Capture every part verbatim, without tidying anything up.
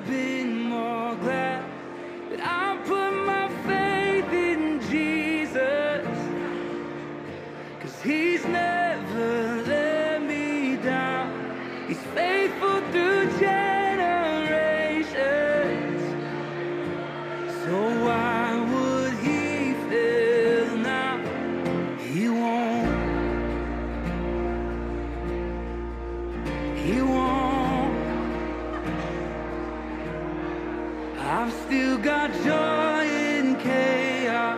been more glad that I put my faith in Jesus, 'cause he's never let me down. He's faithful through generations. So why would he fail now? He won't. He won't. I've still got joy in chaos.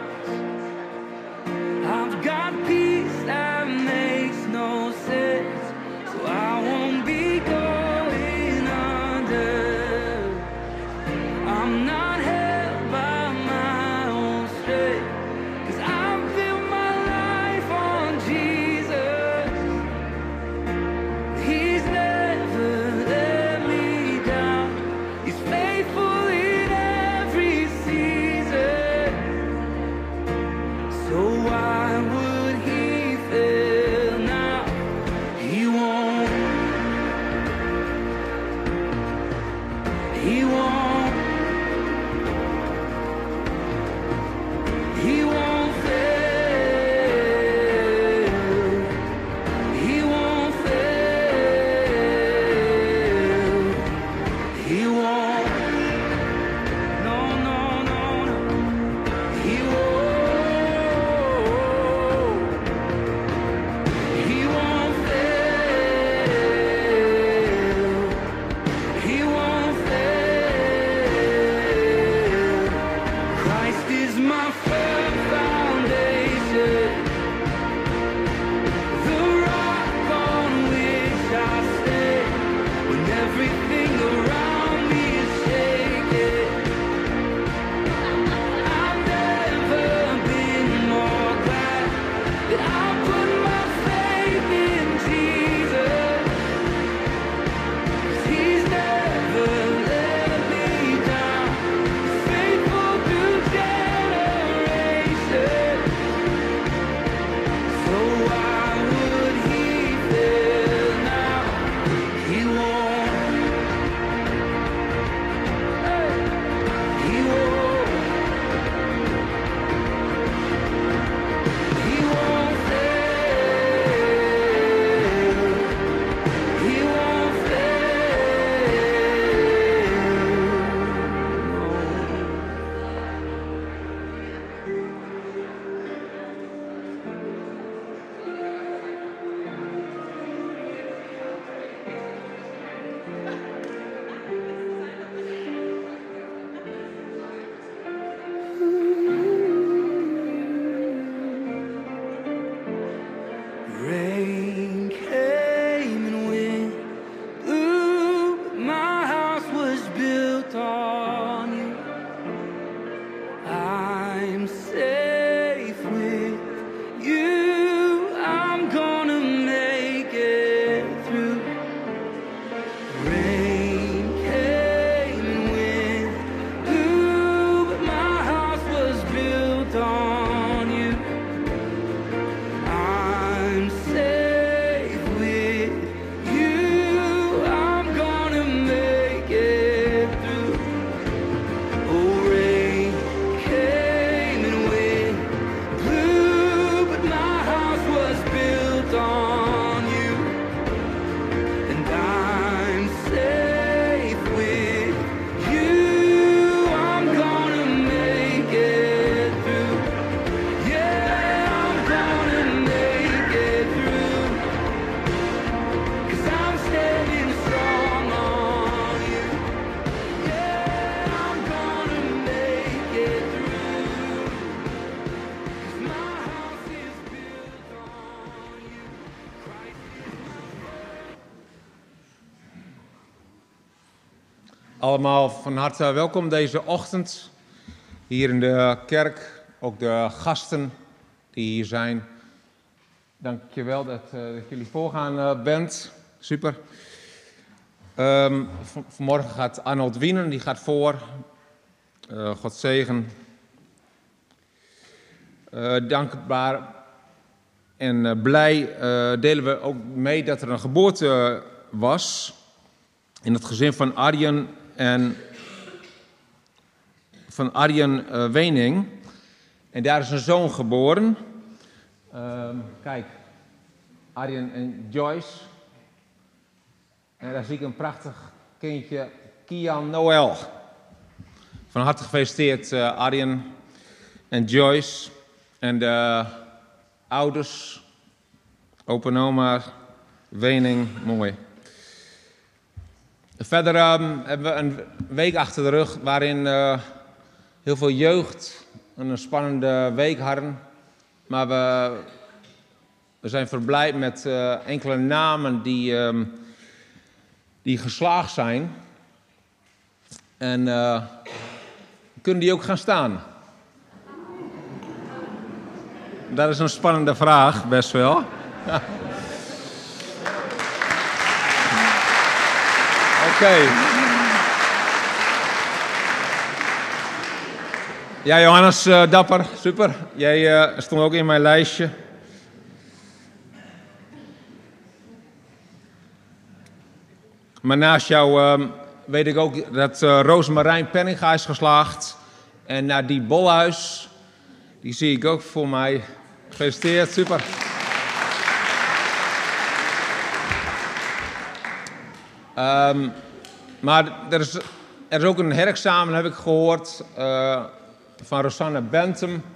I've got peace that makes no sense. So I won't be going under. I'm not held by my own strength, 'cause I've built my life on Jesus. He's never let me down. He's faithful in every season. So why would he fail now? He won't. He won't. He won't fail. He won't fail. He won't. No, no, no, no. He won't. He won't fail. He won't fail. Christ is my firm foundation, the rock on which I stand. When everything around me is shaking, I've never been more glad that I put my faith in Jesus. 'Cause he's never let me down. He's faithful through generations. So why would he fail now? He won't. Hey, he won't. He won't fail. He won't Rain came and wind blew, but my house was built on you. I'm safe with you. I'm gonna make it through. Rain came and wind blew, but my house was built on you. I'm safe with you. I'm gonna make it through. Oh, rain came and wind blew, but my house was built on you. And I'm safe with you. I'm gonna make it through. Yeah, I'm gonna make it through. 'Cause I'm standing strong on you. Yeah, I'm gonna make it through. 'Cause my house is built on you. Christ Allemaal van harte welkom deze ochtend hier in de kerk. Ook de gasten die hier zijn. Dank je wel dat, uh, dat jullie voorgaan uh, bent. Super. Um, v- vanmorgen gaat Arnold Wienen, die gaat voor. Uh, God zegen. Uh, dankbaar en uh, blij uh, delen we ook mee dat er een geboorte was in het gezin van Arjen en van Arjen uh, Wening. En daar is een zoon geboren. Uh, kijk, Arjen en Joyce. En daar zie ik een prachtig kindje, Kian Noël. Van harte gefeliciteerd uh, Arjen en Joyce. En de ouders, opa en oma, Wening, mooi. Verder um, hebben we een week achter de rug waarin uh, heel veel jeugd een spannende week hadden. Maar we, we zijn verblijd met uh, enkele namen die, um, die geslaagd zijn. En uh, kunnen die ook gaan staan? Dat is een spannende vraag, best wel. Oké. Okay. Ja, Johannes, uh, dapper, super. Jij uh, stond ook in mijn lijstje. Maar naast jou uh, weet ik ook dat uh, Roosmarijn Penninga is geslaagd. En Nadie Bolhuis, die zie ik ook voor mij. Gefeliciteerd, super. Um, maar er is, er is ook een herexamen, heb ik gehoord, uh, van Rosanne Bentham. Um,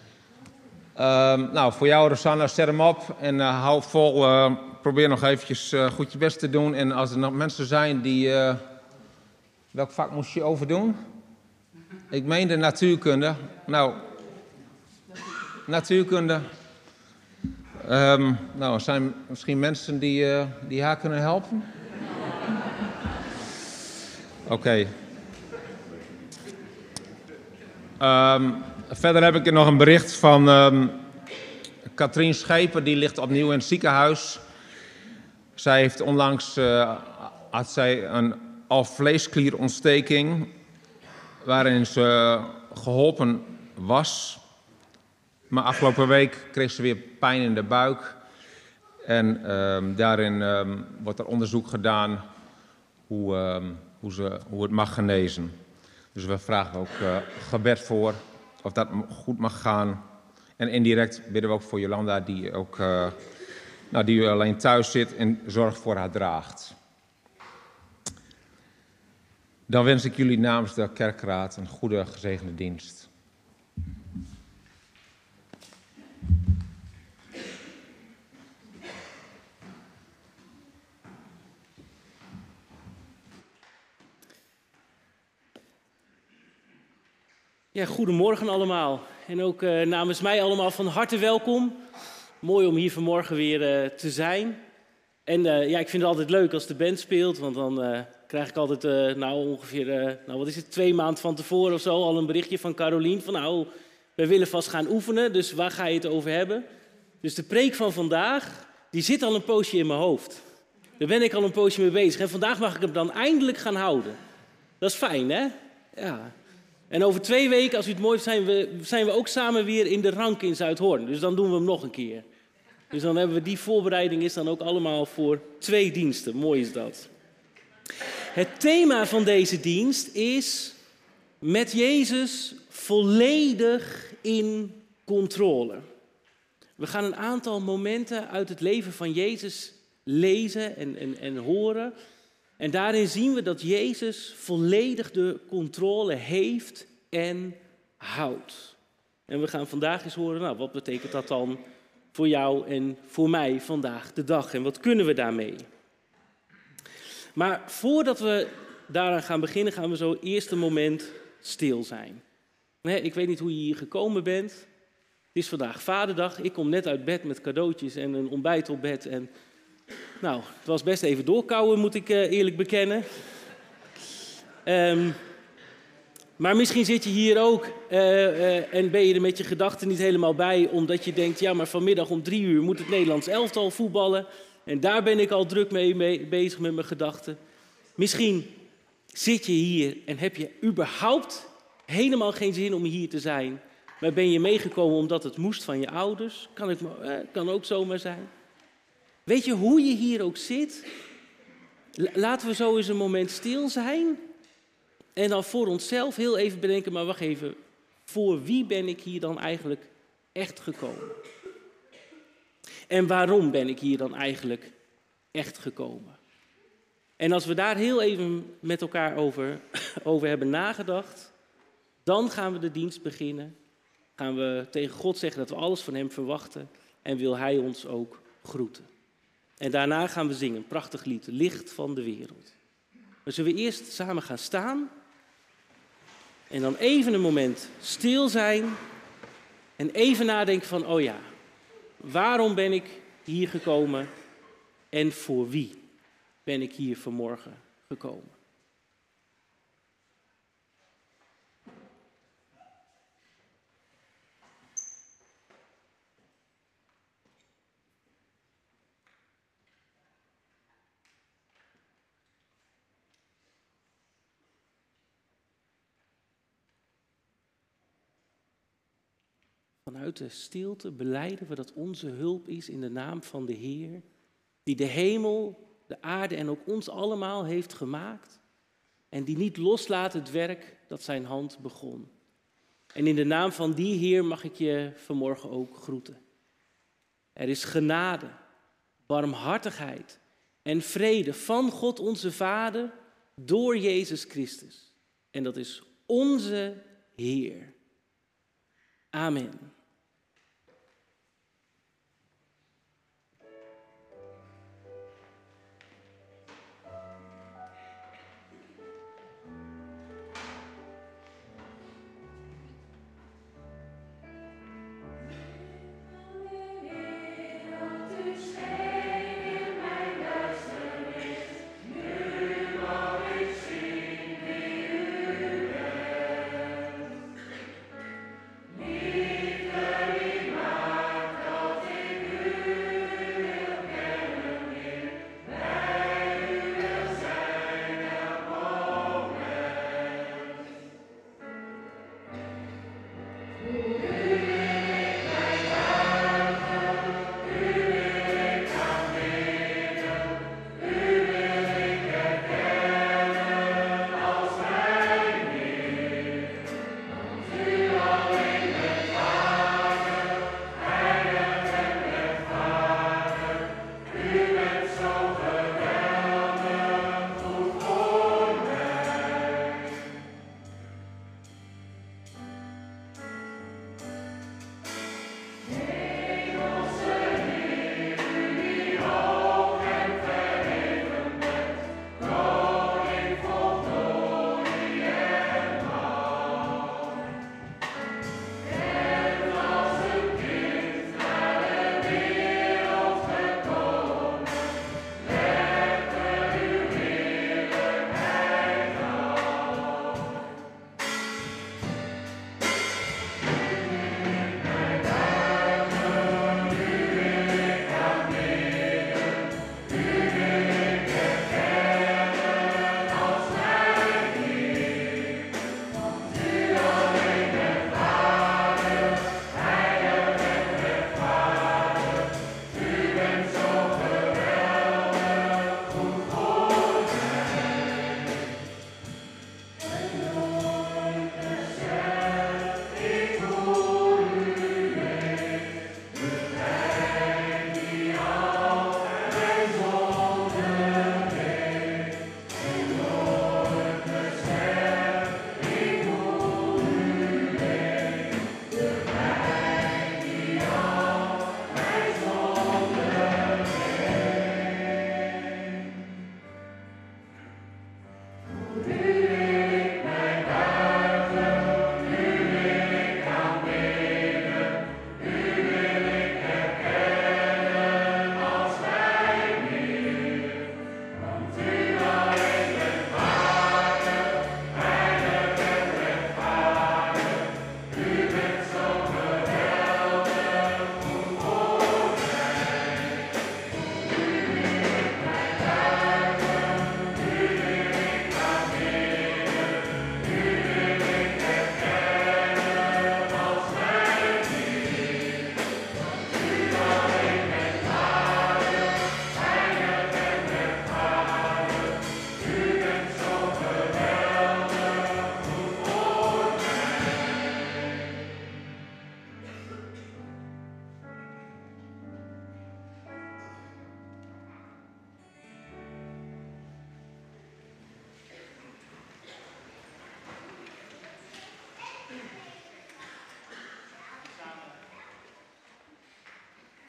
nou, voor jou, Rosanne, zet hem op en uh, hou vol. Uh, probeer nog eventjes uh, goed je best te doen. En als er nog mensen zijn die... Uh, welk vak moest je overdoen? Ik meende natuurkunde. Nou, natuurkunde. Um, nou, er zijn misschien mensen die, uh, die haar kunnen helpen. Oké. Okay. Um, verder heb ik nog een bericht van um, Katrien Scheper. Die ligt opnieuw in het ziekenhuis. Zij heeft onlangs uh, had zij een alvleesklierontsteking waarin ze geholpen was. Maar afgelopen week kreeg ze weer pijn in de buik. En um, daarin um, wordt er onderzoek gedaan hoe, um, hoe, ze, hoe het mag genezen. Dus we vragen ook uh, gebed voor of dat goed mag gaan. En indirect bidden we ook voor Jolanda, die, ook, uh, nou, die alleen thuis zit en zorg voor haar draagt. Dan wens ik jullie namens de kerkraad een goede, gezegende dienst. Ja, goedemorgen allemaal. En ook uh, namens mij allemaal van harte welkom. Mooi om hier vanmorgen weer uh, te zijn. En uh, ja, ik vind het altijd leuk als de band speelt, want dan uh, krijg ik altijd, uh, nou ongeveer, uh, nou wat is het, twee maanden van tevoren of zo, al een berichtje van Carolien van nou, we willen vast gaan oefenen, dus waar ga je het over hebben? Dus de preek van vandaag, die zit al een poosje in mijn hoofd. Daar ben ik al een poosje mee bezig en vandaag mag ik hem dan eindelijk gaan houden. Dat is fijn, hè? Ja. En over twee weken, als u het mooi vindt, zijn we, zijn we ook samen weer in de rank in Zuidhoorn. Dus dan doen we hem nog een keer. Dus dan hebben we die voorbereiding is dan ook allemaal voor twee diensten. Mooi is dat. Het thema van deze dienst is met Jezus volledig in controle. We gaan een aantal momenten uit het leven van Jezus lezen en, en, en horen. En daarin zien we dat Jezus volledig de controle heeft en houdt. En we gaan vandaag eens horen, nou, wat betekent dat dan voor jou en voor mij vandaag de dag? En wat kunnen we daarmee? Maar voordat we daaraan gaan beginnen, gaan we zo eerst een moment stil zijn. Nee, ik weet niet hoe je hier gekomen bent. Het is vandaag Vaderdag. Ik kom net uit bed met cadeautjes en een ontbijt op bed. En nou, het was best even doorkouwen, moet ik uh, eerlijk bekennen. Um, maar misschien zit je hier ook uh, uh, en ben je er met je gedachten niet helemaal bij, omdat je denkt, ja, maar vanmiddag om drie uur moet het Nederlands elftal voetballen. En daar ben ik al druk mee, mee bezig met mijn gedachten. Misschien zit je hier en heb je überhaupt helemaal geen zin om hier te zijn. Maar ben je meegekomen omdat het moest van je ouders? Kan, het, uh, kan ook zomaar zijn. Weet je, hoe je hier ook zit, laten we zo eens een moment stil zijn En dan voor onszelf heel even bedenken, maar wacht even, voor wie ben ik hier dan eigenlijk echt gekomen? En waarom ben ik hier dan eigenlijk echt gekomen? En als we daar heel even met elkaar over, over hebben nagedacht, dan gaan we de dienst beginnen. Gaan we tegen God zeggen dat we alles van hem verwachten en wil hij ons ook groeten. En daarna gaan we zingen, een prachtig lied, Licht van de wereld. Maar zullen we eerst samen gaan staan en dan even een moment stil zijn en even nadenken van, oh ja, waarom ben ik hier gekomen en voor wie ben ik hier vanmorgen gekomen? Vanuit de stilte belijden we dat onze hulp is in de naam van de Heer, die de hemel, de aarde en ook ons allemaal heeft gemaakt en die niet loslaat het werk dat zijn hand begon. En in de naam van die Heer mag ik je vanmorgen ook groeten. Er is genade, barmhartigheid en vrede van God onze Vader door Jezus Christus. En dat is onze Heer. Amen. Liefde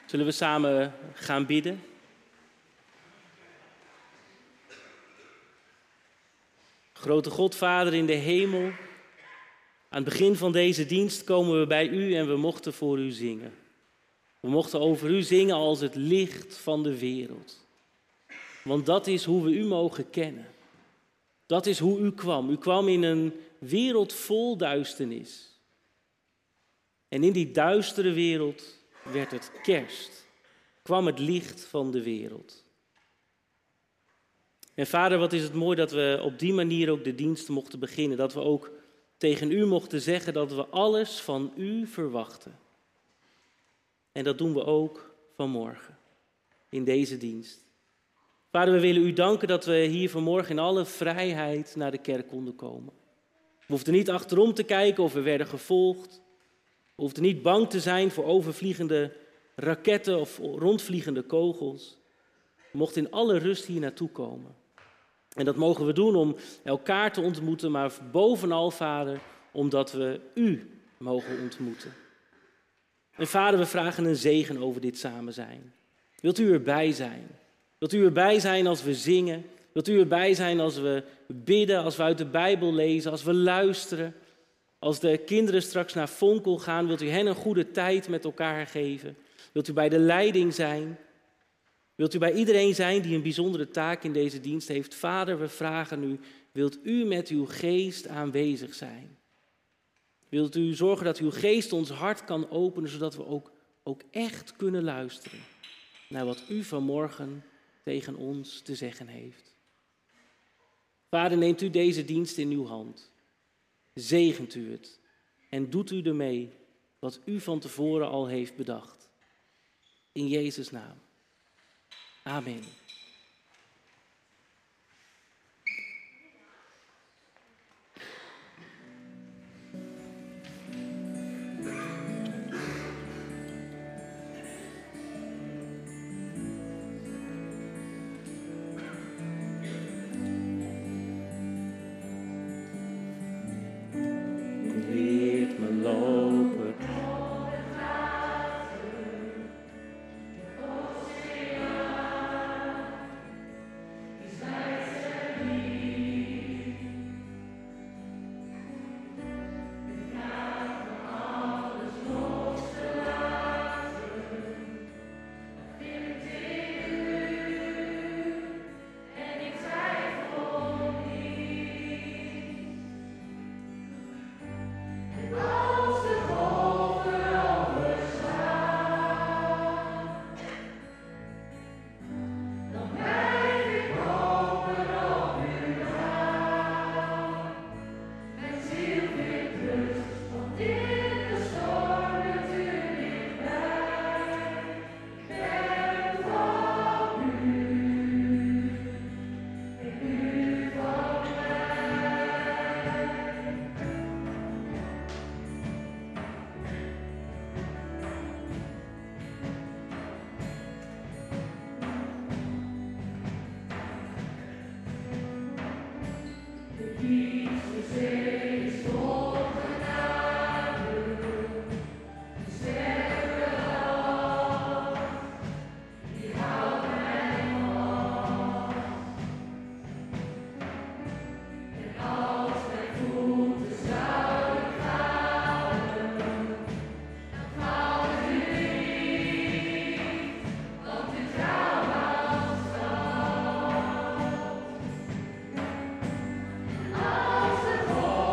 Zullen we samen gaan bidden? Grote God, Vader in de hemel, aan het begin van deze dienst komen we bij u en we mochten voor u zingen. We mochten over u zingen als het licht van de wereld. Want dat is hoe we u mogen kennen. Dat is hoe u kwam. U kwam in een wereld vol duisternis. En in die duistere wereld werd het kerst. Kwam het licht van de wereld. En Vader, wat is het mooi dat we op die manier ook de dienst mochten beginnen. Dat we ook tegen u mochten zeggen dat we alles van u verwachten. En dat doen we ook vanmorgen, in deze dienst. Vader, we willen u danken dat we hier vanmorgen in alle vrijheid naar de kerk konden komen. We hoefden niet achterom te kijken of we werden gevolgd. We hoefden niet bang te zijn voor overvliegende raketten of rondvliegende kogels. We mochten in alle rust hier naartoe komen. En dat mogen we doen om elkaar te ontmoeten, maar bovenal, Vader, omdat we u mogen ontmoeten. En Vader, we vragen een zegen over dit samen zijn. Wilt u erbij zijn? Wilt u erbij zijn als we zingen? Wilt u erbij zijn als we bidden, als we uit de Bijbel lezen, als we luisteren? Als de kinderen straks naar Vonkel gaan, wilt u hen een goede tijd met elkaar geven? Wilt u bij de leiding zijn? Wilt u bij iedereen zijn die een bijzondere taak in deze dienst heeft? Vader, we vragen u, wilt u met uw geest aanwezig zijn? Wilt u zorgen dat uw geest ons hart kan openen, zodat we ook, ook echt kunnen luisteren naar wat u vanmorgen tegen ons te zeggen heeft? Vader, neemt u deze dienst in uw hand. Zegent u het en doet u ermee wat u van tevoren al heeft bedacht. In Jezus' naam. Amen. Leert me lopen. Oh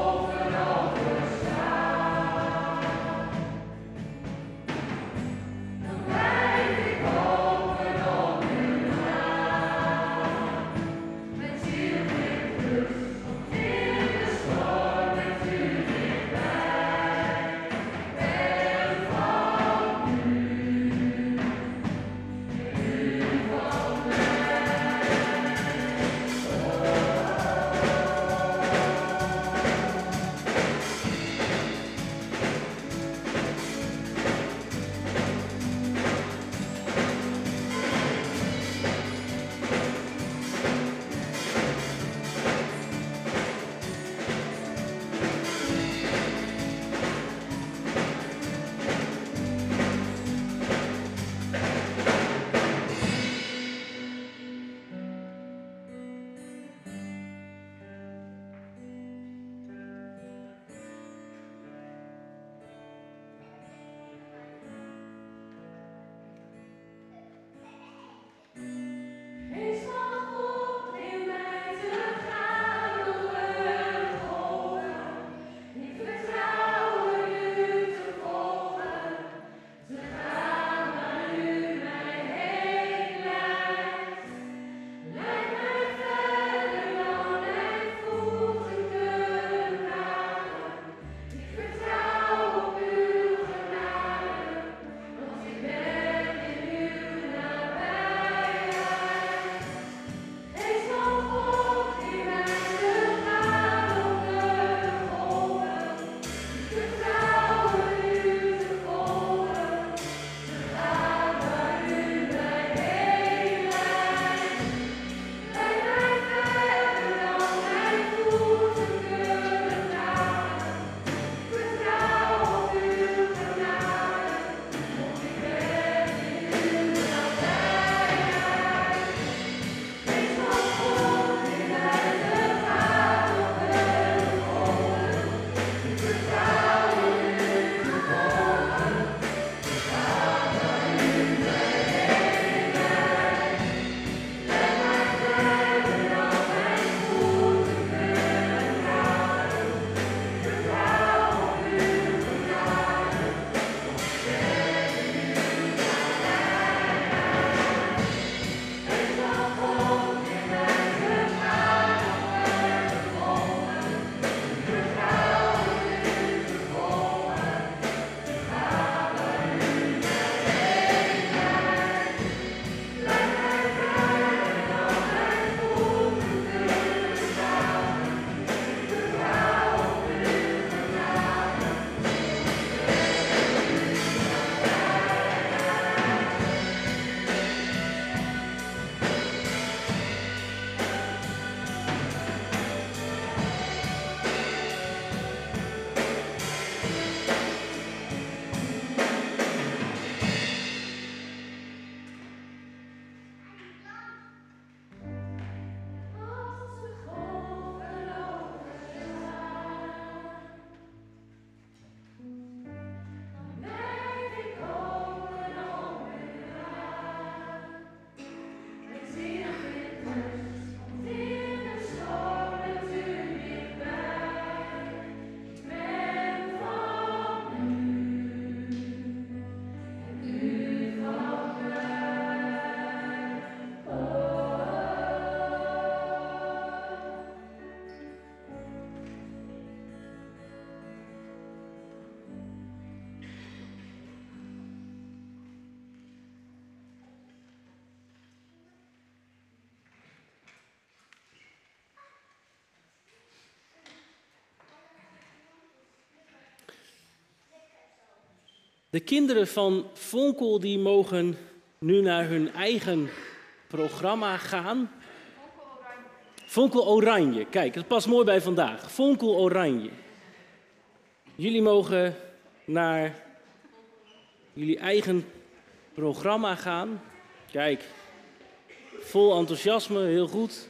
De kinderen van Vonkel die mogen nu naar hun eigen programma gaan. Vonkel Oranje. Kijk, dat past mooi bij vandaag. Vonkel Oranje. Jullie mogen naar jullie eigen programma gaan. Kijk, vol enthousiasme, heel goed.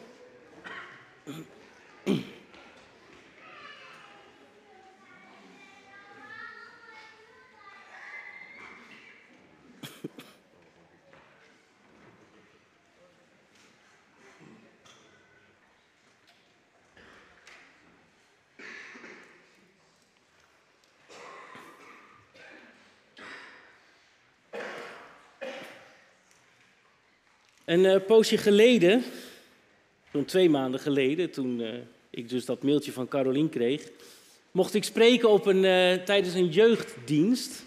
Een uh, poosje geleden, zo'n twee maanden geleden, toen uh, ik dus dat mailtje van Carolien kreeg, mocht ik spreken op een, uh, tijdens een jeugddienst.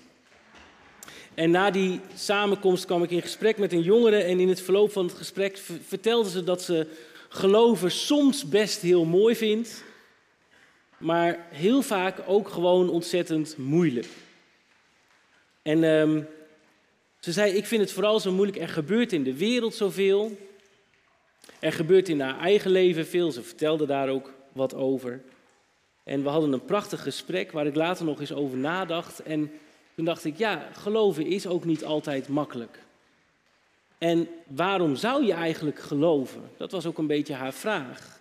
En na die samenkomst kwam ik in gesprek met een jongere en in het verloop van het gesprek v- vertelde ze dat ze geloven soms best heel mooi vindt, maar heel vaak ook gewoon ontzettend moeilijk. En um, ze zei, ik vind het vooral zo moeilijk, er gebeurt in de wereld zoveel. Er gebeurt in haar eigen leven veel, ze vertelde daar ook wat over. En we hadden een prachtig gesprek waar ik later nog eens over nadacht. En toen dacht ik, ja, geloven is ook niet altijd makkelijk. En waarom zou je eigenlijk geloven? Dat was ook een beetje haar vraag.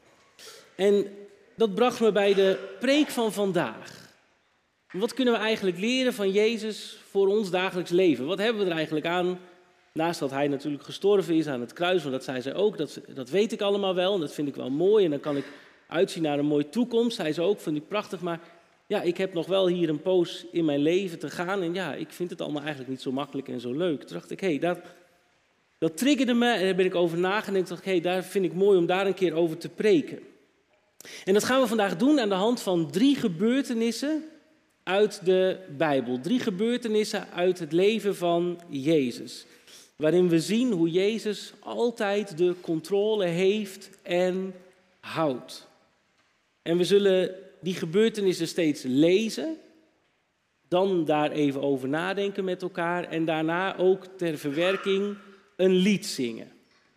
En dat bracht me bij de preek van vandaag. Wat kunnen we eigenlijk leren van Jezus voor ons dagelijks leven? Wat hebben we er eigenlijk aan? Naast dat hij natuurlijk gestorven is aan het kruis, want dat zei zij ook, dat, dat weet ik allemaal wel en dat vind ik wel mooi. En dan kan ik uitzien naar een mooie toekomst. Hij zei ook, vind ik prachtig, maar ja, ik heb nog wel hier een poos in mijn leven te gaan. En ja, ik vind het allemaal eigenlijk niet zo makkelijk en zo leuk. Toen dacht ik, hé, hey, dat, dat triggerde me en daar ben ik over nagedacht. Toen dacht ik, hé, hey, daar vind ik mooi om daar een keer over te preken. En dat gaan we vandaag doen aan de hand van drie gebeurtenissen uit de Bijbel. Drie gebeurtenissen uit het leven van Jezus. Waarin we zien hoe Jezus altijd de controle heeft en houdt. En we zullen die gebeurtenissen steeds lezen. Dan daar even over nadenken met elkaar. En daarna ook ter verwerking een lied zingen.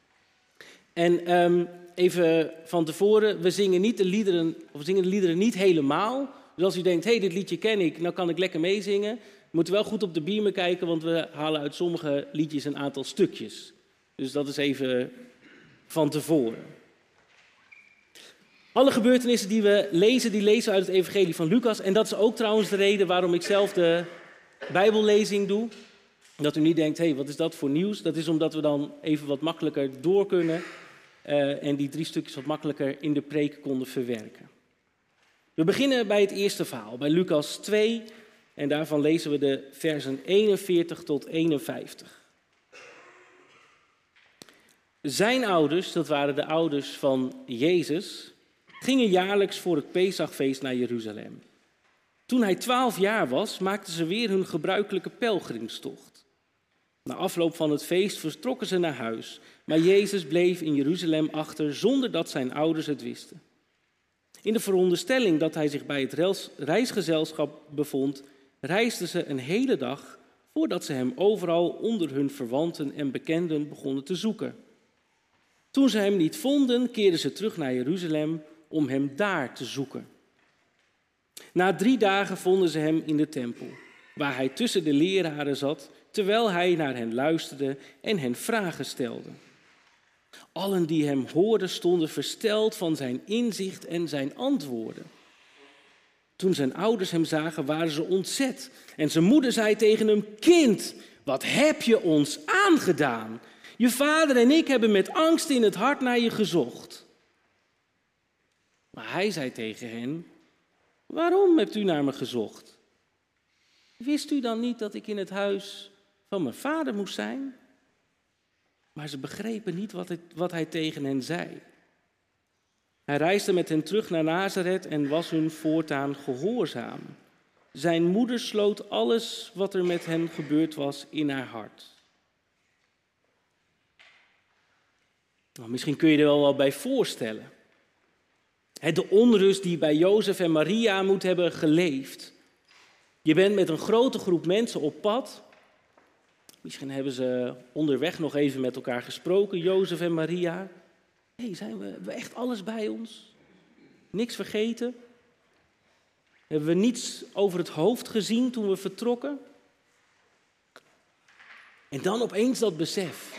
En um, even van tevoren, we zingen, niet de liederen, of we zingen de liederen niet helemaal. Dus als u denkt, hé, hey, dit liedje ken ik, nou kan ik lekker meezingen. We moeten wel goed op de beamer kijken, want we halen uit sommige liedjes een aantal stukjes. Dus dat is even van tevoren. Alle gebeurtenissen die we lezen, die lezen we uit het evangelie van Lucas. En dat is ook trouwens de reden waarom ik zelf de Bijbellezing doe. Dat u niet denkt, hé, hey, wat is dat voor nieuws? Dat is omdat we dan even wat makkelijker door kunnen. Uh, en die drie stukjes wat makkelijker in de preek konden verwerken. We beginnen bij het eerste verhaal, bij Lucas twee. En daarvan lezen we de versen eenenveertig tot eenenvijftig. Zijn ouders, dat waren de ouders van Jezus, gingen jaarlijks voor het Pesachfeest naar Jeruzalem. Toen hij twaalf jaar was, maakten ze weer hun gebruikelijke pelgrimstocht. Na afloop van het feest vertrokken ze naar huis, maar Jezus bleef in Jeruzalem achter zonder dat zijn ouders het wisten. In de veronderstelling dat hij zich bij het reisgezelschap bevond, reisden ze een hele dag voordat ze hem overal onder hun verwanten en bekenden begonnen te zoeken. Toen ze hem niet vonden, keerden ze terug naar Jeruzalem om hem daar te zoeken. Na drie dagen vonden ze hem in de tempel, waar hij tussen de leraren zat, terwijl hij naar hen luisterde en hen vragen stelde. Allen die hem hoorden stonden versteld van zijn inzicht en zijn antwoorden. Toen zijn ouders hem zagen, waren ze ontzet. En zijn moeder zei tegen hem, kind, wat heb je ons aangedaan? Je vader en ik hebben met angst in het hart naar je gezocht. Maar hij zei tegen hen, waarom hebt u naar me gezocht? Wist u dan niet dat ik in het huis van mijn vader moest zijn? Maar ze begrepen niet wat, het, wat hij tegen hen zei. Hij reisde met hen terug naar Nazareth en was hun voortaan gehoorzaam. Zijn moeder sloot alles wat er met hen gebeurd was in haar hart. Nou, misschien kun je er wel wat bij voorstellen. De onrust die bij Jozef en Maria moet hebben geleefd. Je bent met een grote groep mensen op pad. Misschien hebben ze onderweg nog even met elkaar gesproken, Jozef en Maria. Hé, hey, zijn we, hebben we echt alles bij ons? Niks vergeten? Hebben we niets over het hoofd gezien toen we vertrokken? En dan opeens dat besef.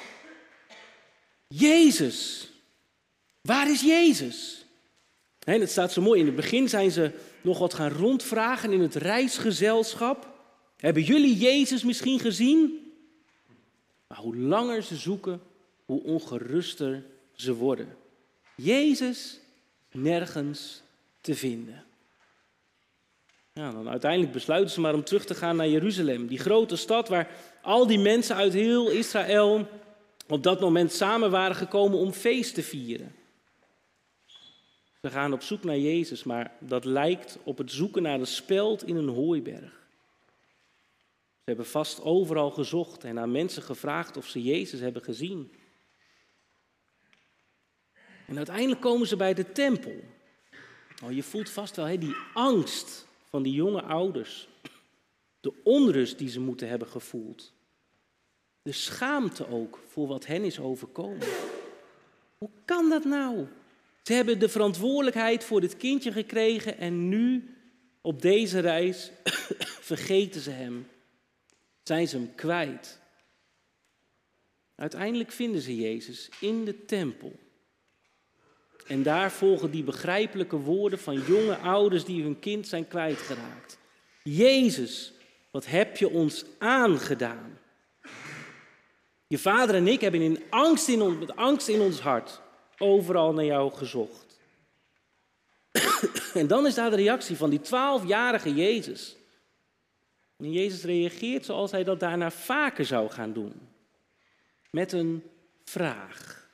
Jezus! Waar is Jezus? En het staat zo mooi, in het begin zijn ze nog wat gaan rondvragen in het reisgezelschap. Hebben jullie Jezus misschien gezien? Maar hoe langer ze zoeken, hoe ongeruster ze worden. Jezus nergens te vinden. Ja, dan uiteindelijk besluiten ze maar om terug te gaan naar Jeruzalem. Die grote stad waar al die mensen uit heel Israël op dat moment samen waren gekomen om feest te vieren. Ze gaan op zoek naar Jezus, maar dat lijkt op het zoeken naar een speld in een hooiberg. Ze hebben vast overal gezocht en aan mensen gevraagd of ze Jezus hebben gezien. En uiteindelijk komen ze bij de tempel. Oh, je voelt vast wel hè, die angst van die jonge ouders. De onrust die ze moeten hebben gevoeld. De schaamte ook voor wat hen is overkomen. Hoe kan dat nou? Ze hebben de verantwoordelijkheid voor dit kindje gekregen en nu, op deze reis, vergeten ze hem. Zijn ze hem kwijt. Uiteindelijk vinden ze Jezus in de tempel. En daar volgen die begrijpelijke woorden van jonge ouders die hun kind zijn kwijtgeraakt. Jezus, wat heb je ons aangedaan? Je vader en ik hebben in angst in ons, met angst in ons hart overal naar jou gezocht. En dan is daar de reactie van die twaalfjarige Jezus. En Jezus reageert zoals hij dat daarna vaker zou gaan doen. Met een vraag.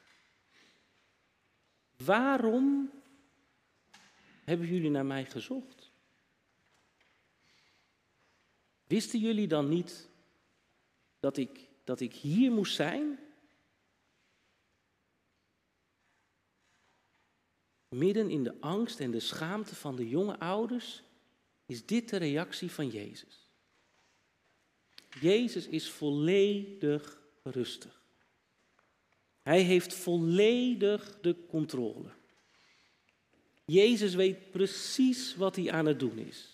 Waarom hebben jullie naar mij gezocht? Wisten jullie dan niet dat ik, dat ik hier moest zijn? Midden in de angst en de schaamte van de jonge ouders is dit de reactie van Jezus. Jezus is volledig rustig. Hij heeft volledig de controle. Jezus weet precies wat hij aan het doen is.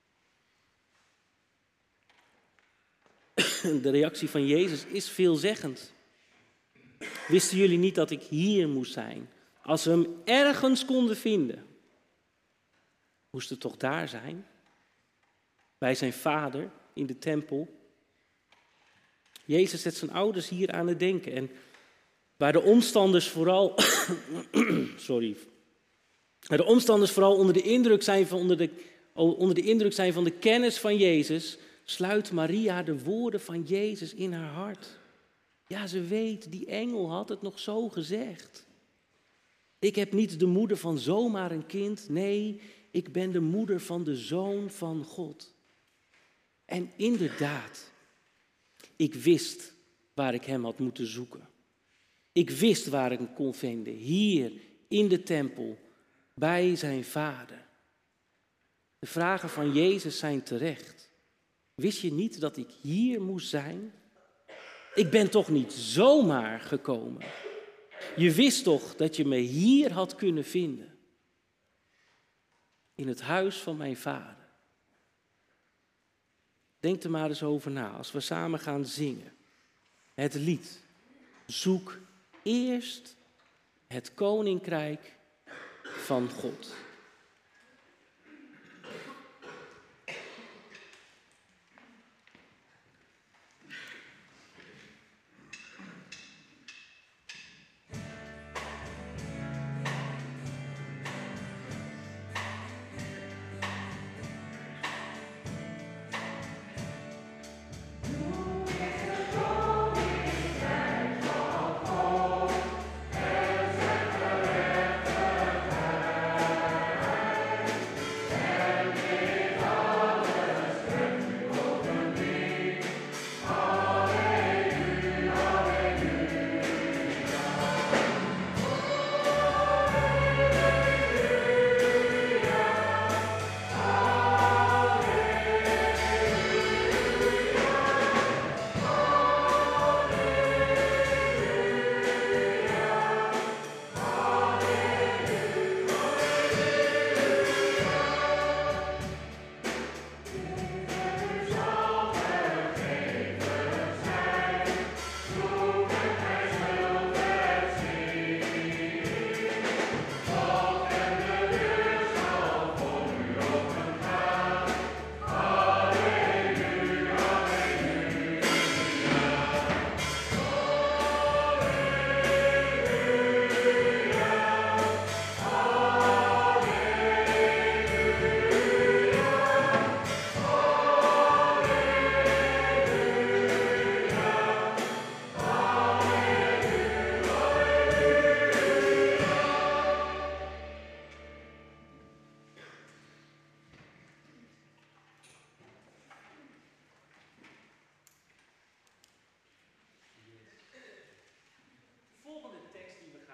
De reactie van Jezus is veelzeggend. Wisten jullie niet dat ik hier moest zijn? Als we hem ergens konden vinden, moest het toch daar zijn? Bij zijn vader in de tempel. Jezus zet zijn ouders hier aan het denken. En waar de omstanders vooral, sorry, waar de omstanders vooral onder de indruk zijn van, onder de, onder de indruk zijn van de kennis van Jezus, sluit Maria de woorden van Jezus in haar hart. Ja, ze weet, die engel had het nog zo gezegd. Ik heb niet de moeder van zomaar een kind. Nee, ik ben de moeder van de Zoon van God. En inderdaad, ik wist waar ik hem had moeten zoeken. Ik wist waar ik hem kon vinden. Hier, in de tempel, bij zijn vader. De vragen van Jezus zijn terecht. Wist je niet dat ik hier moest zijn? Ik ben toch niet zomaar gekomen? Je wist toch dat je me hier had kunnen vinden? In het huis van mijn vader. Denk er maar eens over na als we samen gaan zingen. Het lied. Zoek eerst het koninkrijk van God.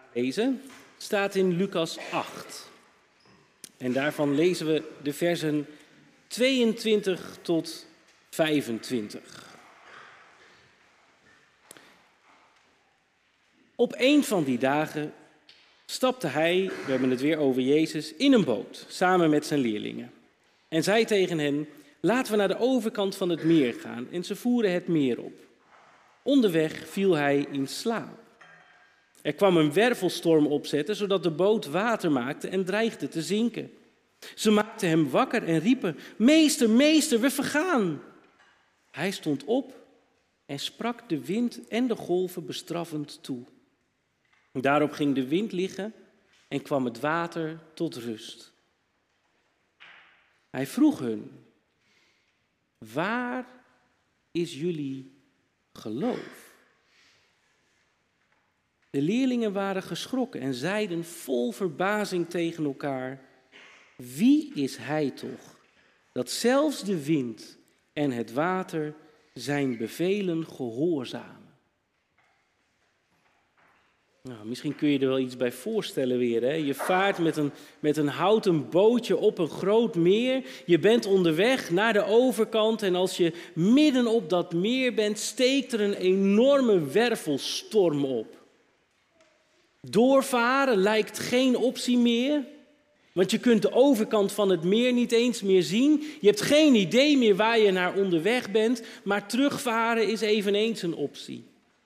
lezen staat in Lucas acht. En daarvan lezen we de versen tweeëntwintig tot vijfentwintig. Op een van die dagen stapte hij, we hebben het weer over Jezus, in een boot samen met zijn leerlingen. En zei tegen hen, laten we naar de overkant van het meer gaan. En ze voeren het meer op. Onderweg viel hij in slaap. Er kwam een wervelstorm opzetten, zodat de boot water maakte en dreigde te zinken. Ze maakten hem wakker en riepen, meester, meester, we vergaan. Hij stond op en sprak de wind en de golven bestraffend toe. Daarop ging de wind liggen en kwam het water tot rust. Hij vroeg hun, waar is jullie geloof? De leerlingen waren geschrokken en zeiden vol verbazing tegen elkaar, wie is hij toch, dat zelfs de wind en het water zijn bevelen gehoorzamen? Nou, misschien kun je er wel iets bij voorstellen weer. Hè? Je vaart met een, met een houten bootje op een groot meer. Je bent onderweg naar de overkant en als je midden op dat meer bent, steekt er een enorme wervelstorm op. Doorvaren lijkt geen optie meer, want je kunt de overkant van het meer niet eens meer zien. Je hebt geen idee meer waar je naar onderweg bent, maar terugvaren is eveneens een optie.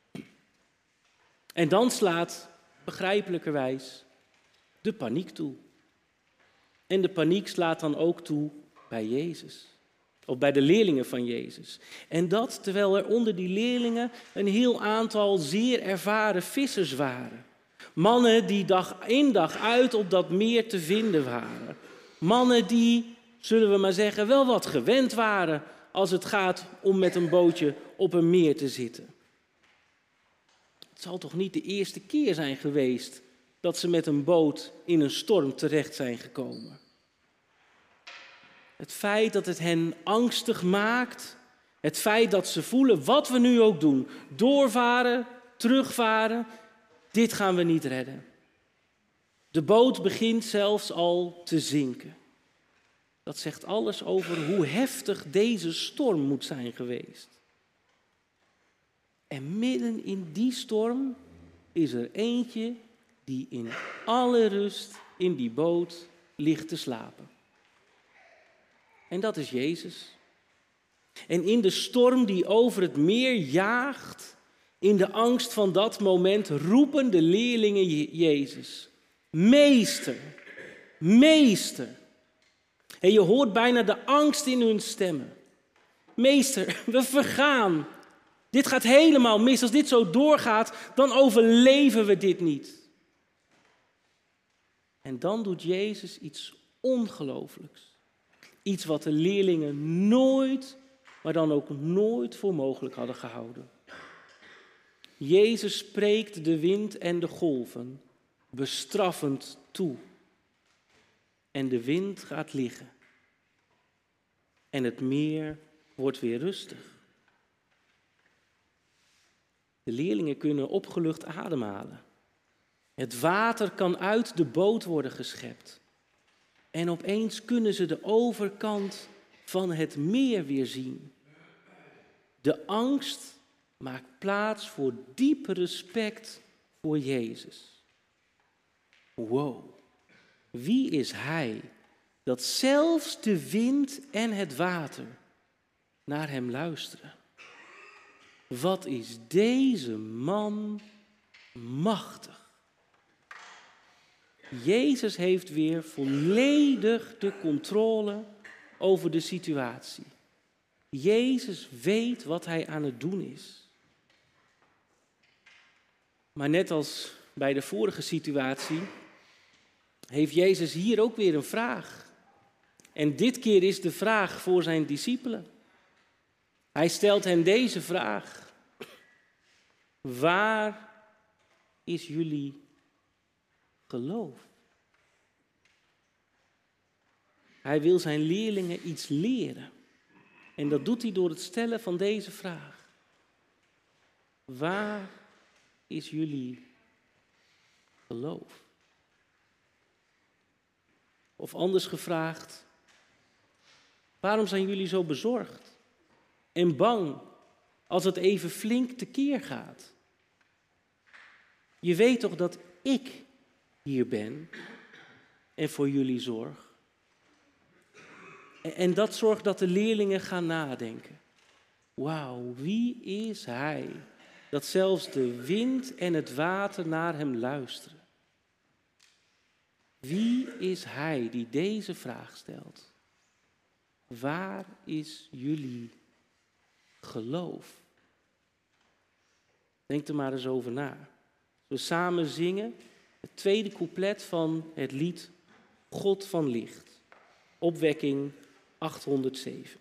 En dan slaat, begrijpelijkerwijs, de paniek toe. En de paniek slaat dan ook toe bij Jezus. Of bij de leerlingen van Jezus. En dat terwijl er onder die leerlingen een heel aantal zeer ervaren vissers waren. Mannen die dag in dag uit op dat meer te vinden waren. Mannen die, zullen we maar zeggen, wel wat gewend waren als het gaat om met een bootje op een meer te zitten. Het zal toch niet de eerste keer zijn geweest dat ze met een boot in een storm terecht zijn gekomen. Het feit dat het hen angstig maakt, het feit dat ze voelen wat we nu ook doen, doorvaren, terugvaren, dit gaan we niet redden. De boot begint zelfs al te zinken. Dat zegt alles over hoe heftig deze storm moet zijn geweest. En midden in die storm is er eentje die in alle rust in die boot ligt te slapen. En dat is Jezus. En in de storm die over het meer jaagt, in de angst van dat moment, roepen de leerlingen Jezus. Meester, meester. En je hoort bijna de angst in hun stemmen. Meester, we vergaan. Dit gaat helemaal mis. Als dit zo doorgaat, dan overleven we dit niet. En dan doet Jezus iets ongelooflijks. Iets wat de leerlingen nooit, maar dan ook nooit voor mogelijk hadden gehouden. Jezus spreekt de wind en de golven bestraffend toe. En de wind gaat liggen. En het meer wordt weer rustig. De leerlingen kunnen opgelucht ademhalen. Het water kan uit de boot worden geschept. En opeens kunnen ze de overkant van het meer weer zien. De angst maakt plaats voor diep respect voor Jezus. Wow, wie is Hij dat zelfs de wind en het water naar Hem luisteren? Wat is deze man machtig? Jezus heeft weer volledig de controle over de situatie. Jezus weet wat hij aan het doen is. Maar net als bij de vorige situatie heeft Jezus hier ook weer een vraag. En dit keer is de vraag voor zijn discipelen. Hij stelt hen deze vraag. Waar is jullie geloof? Hij wil zijn leerlingen iets leren. En dat doet hij door het stellen van deze vraag. Waar is jullie geloof? geloof? Of anders gevraagd, waarom zijn jullie zo bezorgd en bang als het even flink tekeer gaat? Je weet toch dat ik hier ben en voor jullie zorg? En dat zorgt dat de leerlingen gaan nadenken. Wauw, wie is hij? Dat zelfs de wind en het water naar hem luisteren. Wie is hij die deze vraag stelt? Waar is jullie geloof? Denk er maar eens over na. We samen zingen het tweede couplet van het lied God van Licht. Opwekking achthonderdzeven.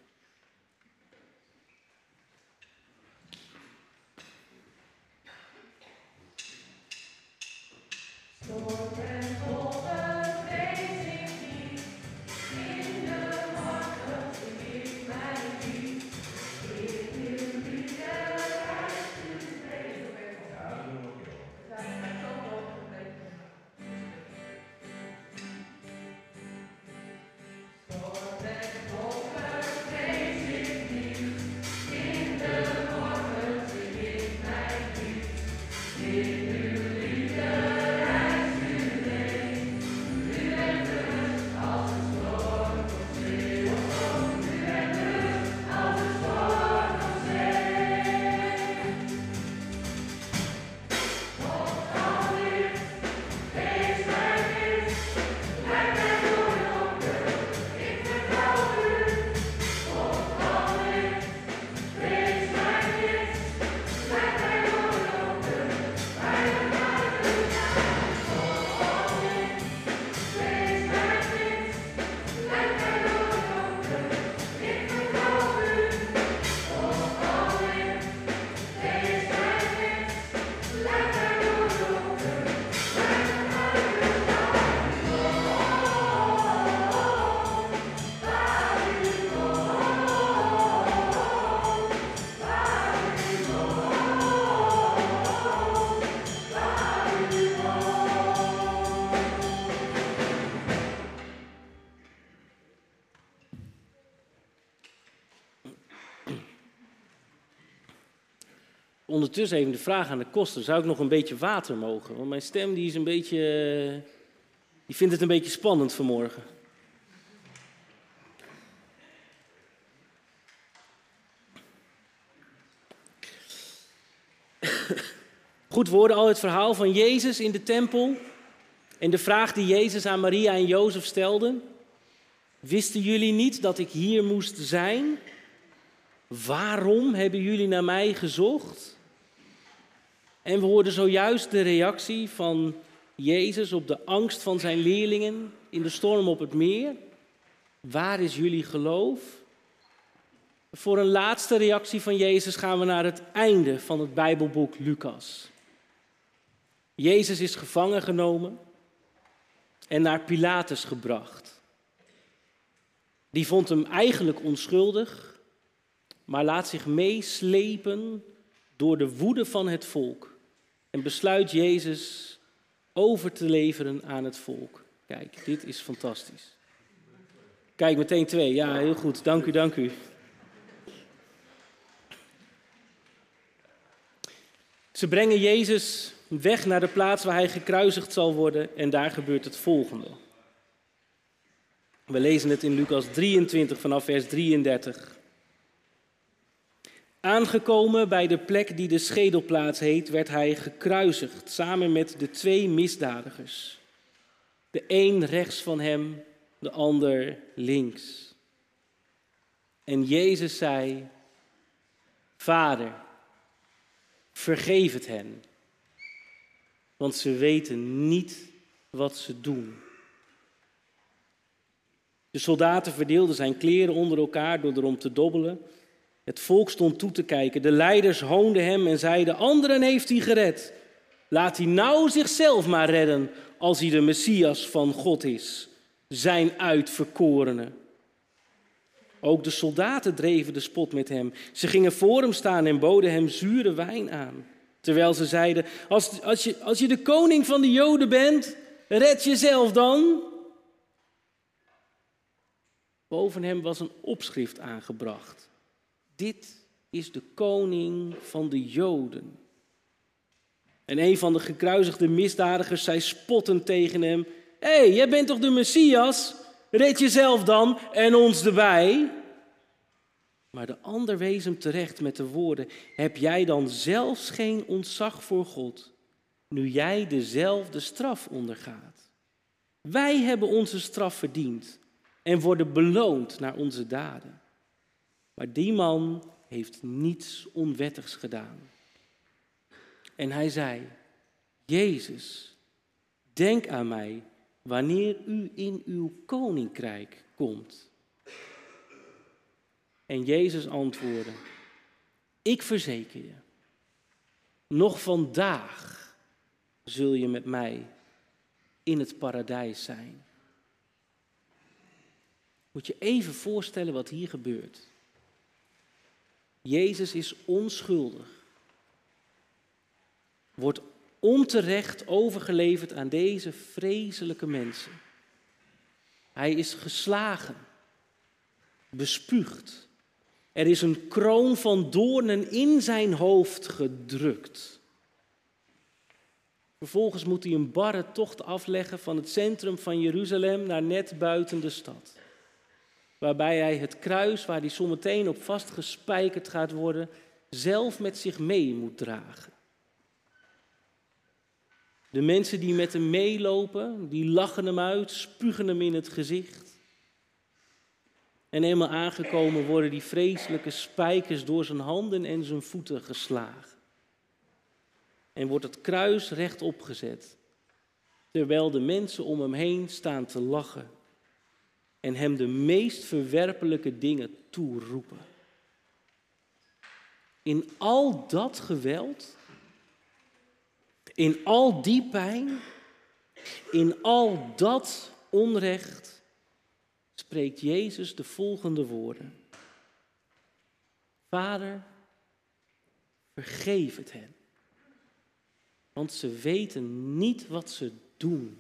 Ondertussen even de vraag aan de koster. Zou ik nog een beetje water mogen? Want mijn stem die is een beetje... Die vindt het een beetje spannend vanmorgen. Goed, we hoorden al het verhaal van Jezus in de tempel. En de vraag die Jezus aan Maria en Jozef stelde. Wisten jullie niet dat ik hier moest zijn? Waarom hebben jullie naar mij gezocht? En we hoorden zojuist de reactie van Jezus op de angst van zijn leerlingen in de storm op het meer. Waar is jullie geloof? Voor een laatste reactie van Jezus gaan we naar het einde van het Bijbelboek Lucas. Jezus is gevangen genomen en naar Pilatus gebracht. Die vond hem eigenlijk onschuldig, maar laat zich meeslepen door de woede van het volk. En besluit Jezus over te leveren aan het volk. Kijk, dit is fantastisch. Kijk, meteen twee. Ja, heel goed. Dank u, dank u. Ze brengen Jezus weg naar de plaats waar hij gekruisigd zal worden. En daar gebeurt het volgende. We lezen het in Lucas drieëntwintig vanaf vers drieëndertig. Aangekomen bij de plek die de Schedelplaats heet, werd hij gekruisigd samen met de twee misdadigers. De een rechts van hem, de ander links. En Jezus zei, Vader, vergeef het hen, want ze weten niet wat ze doen. De soldaten verdeelden zijn kleren onder elkaar door erom te dobbelen. Het volk stond toe te kijken. De leiders hoonden hem en zeiden, anderen heeft hij gered. Laat hij nou zichzelf maar redden als hij de Messias van God is, zijn uitverkorene. Ook de soldaten dreven de spot met hem. Ze gingen voor hem staan en boden hem zure wijn aan. Terwijl ze zeiden, als, als, je, als je de koning van de Joden bent, red jezelf dan. Boven hem was een opschrift aangebracht. Dit is de koning van de Joden. En een van de gekruisigde misdadigers zei spottend tegen hem, hé, hey, jij bent toch de Messias? Red jezelf dan en ons erbij. Maar de ander wees hem terecht met de woorden, heb jij dan zelfs geen ontzag voor God, nu jij dezelfde straf ondergaat? Wij hebben onze straf verdiend en worden beloond naar onze daden. Maar die man heeft niets onwettigs gedaan. En hij zei, Jezus, denk aan mij wanneer u in uw koninkrijk komt. En Jezus antwoordde, ik verzeker je, nog vandaag zul je met mij in het paradijs zijn. Moet je even voorstellen wat hier gebeurt. Jezus is onschuldig, wordt onterecht overgeleverd aan deze vreselijke mensen. Hij is geslagen, bespuugd. Er is een kroon van doornen in zijn hoofd gedrukt. Vervolgens moet hij een barre tocht afleggen van het centrum van Jeruzalem naar net buiten de stad. Waarbij hij het kruis, waar hij zometeen op vastgespijkerd gaat worden, zelf met zich mee moet dragen. De mensen die met hem meelopen, die lachen hem uit, spugen hem in het gezicht. En eenmaal aangekomen worden die vreselijke spijkers door zijn handen en zijn voeten geslagen. En wordt het kruis rechtop gezet, terwijl de mensen om hem heen staan te lachen en hem de meest verwerpelijke dingen toeroepen. In al dat geweld, in al die pijn, in al dat onrecht, spreekt Jezus de volgende woorden. Vader, vergeef het hen, want ze weten niet wat ze doen.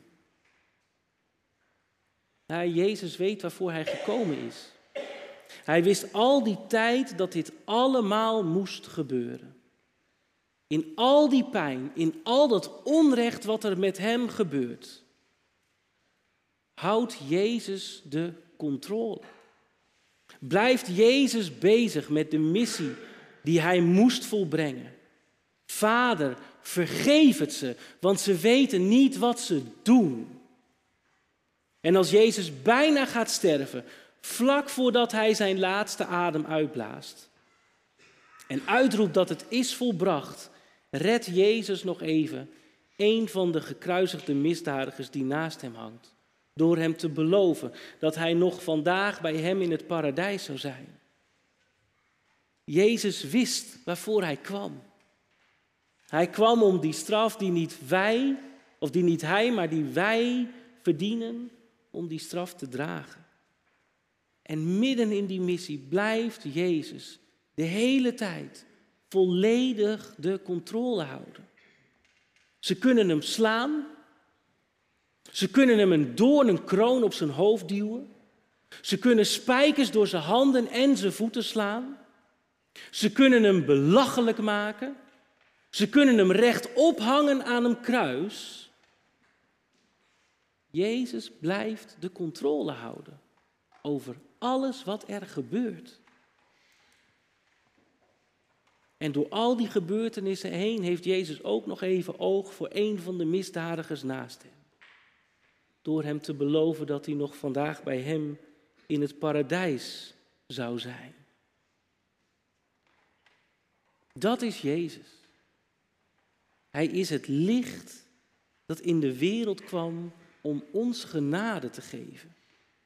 Ja, Jezus weet waarvoor hij gekomen is. Hij wist al die tijd dat dit allemaal moest gebeuren. In al die pijn, in al dat onrecht wat er met hem gebeurt, houdt Jezus de controle. Blijft Jezus bezig met de missie die hij moest volbrengen. Vader, vergeef het ze, want ze weten niet wat ze doen. En als Jezus bijna gaat sterven, vlak voordat hij zijn laatste adem uitblaast en uitroept dat het is volbracht, redt Jezus nog even een van de gekruisigde misdadigers die naast hem hangt, door hem te beloven dat hij nog vandaag bij hem in het paradijs zou zijn. Jezus wist waarvoor hij kwam. Hij kwam om die straf die niet wij, of die niet hij, maar die wij verdienen, om die straf te dragen. En midden in die missie blijft Jezus de hele tijd volledig de controle houden. Ze kunnen hem slaan. Ze kunnen hem een doornenkroon op zijn hoofd duwen. Ze kunnen spijkers door zijn handen en zijn voeten slaan. Ze kunnen hem belachelijk maken. Ze kunnen hem rechtop hangen aan een kruis. Jezus blijft de controle houden over alles wat er gebeurt. En door al die gebeurtenissen heen heeft Jezus ook nog even oog voor een van de misdadigers naast hem. Door hem te beloven dat hij nog vandaag bij hem in het paradijs zou zijn. Dat is Jezus. Hij is het licht dat in de wereld kwam om ons genade te geven.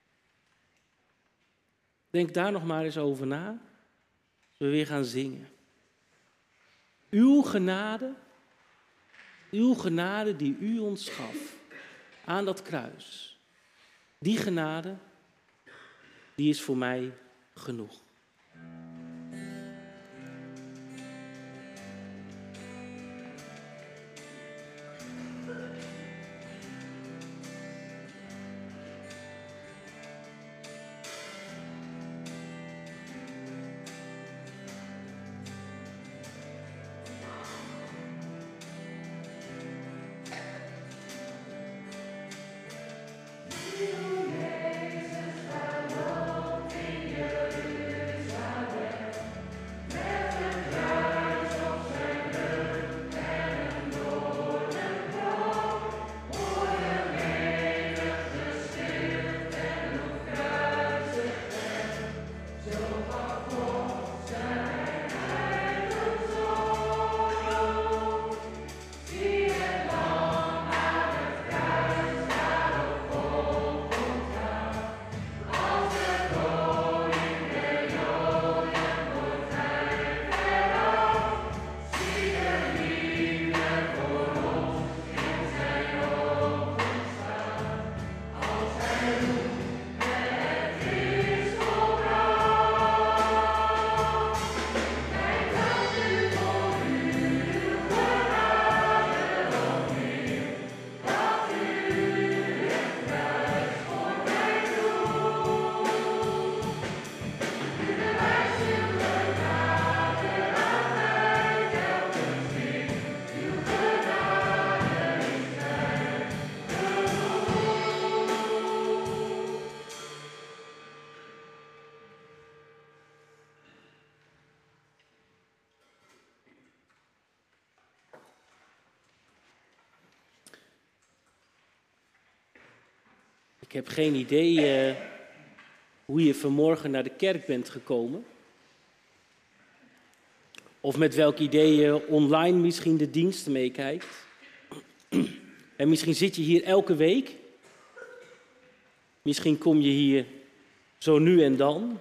Denk daar nog maar eens over na, als we weer gaan zingen. Uw genade, uw genade die u ons gaf aan dat kruis, die genade, die is voor mij genoeg. Ik heb geen idee uh, hoe je vanmorgen naar de kerk bent gekomen. Of met welk idee je online misschien de diensten meekijkt. En misschien zit je hier elke week. Misschien kom je hier zo nu en dan.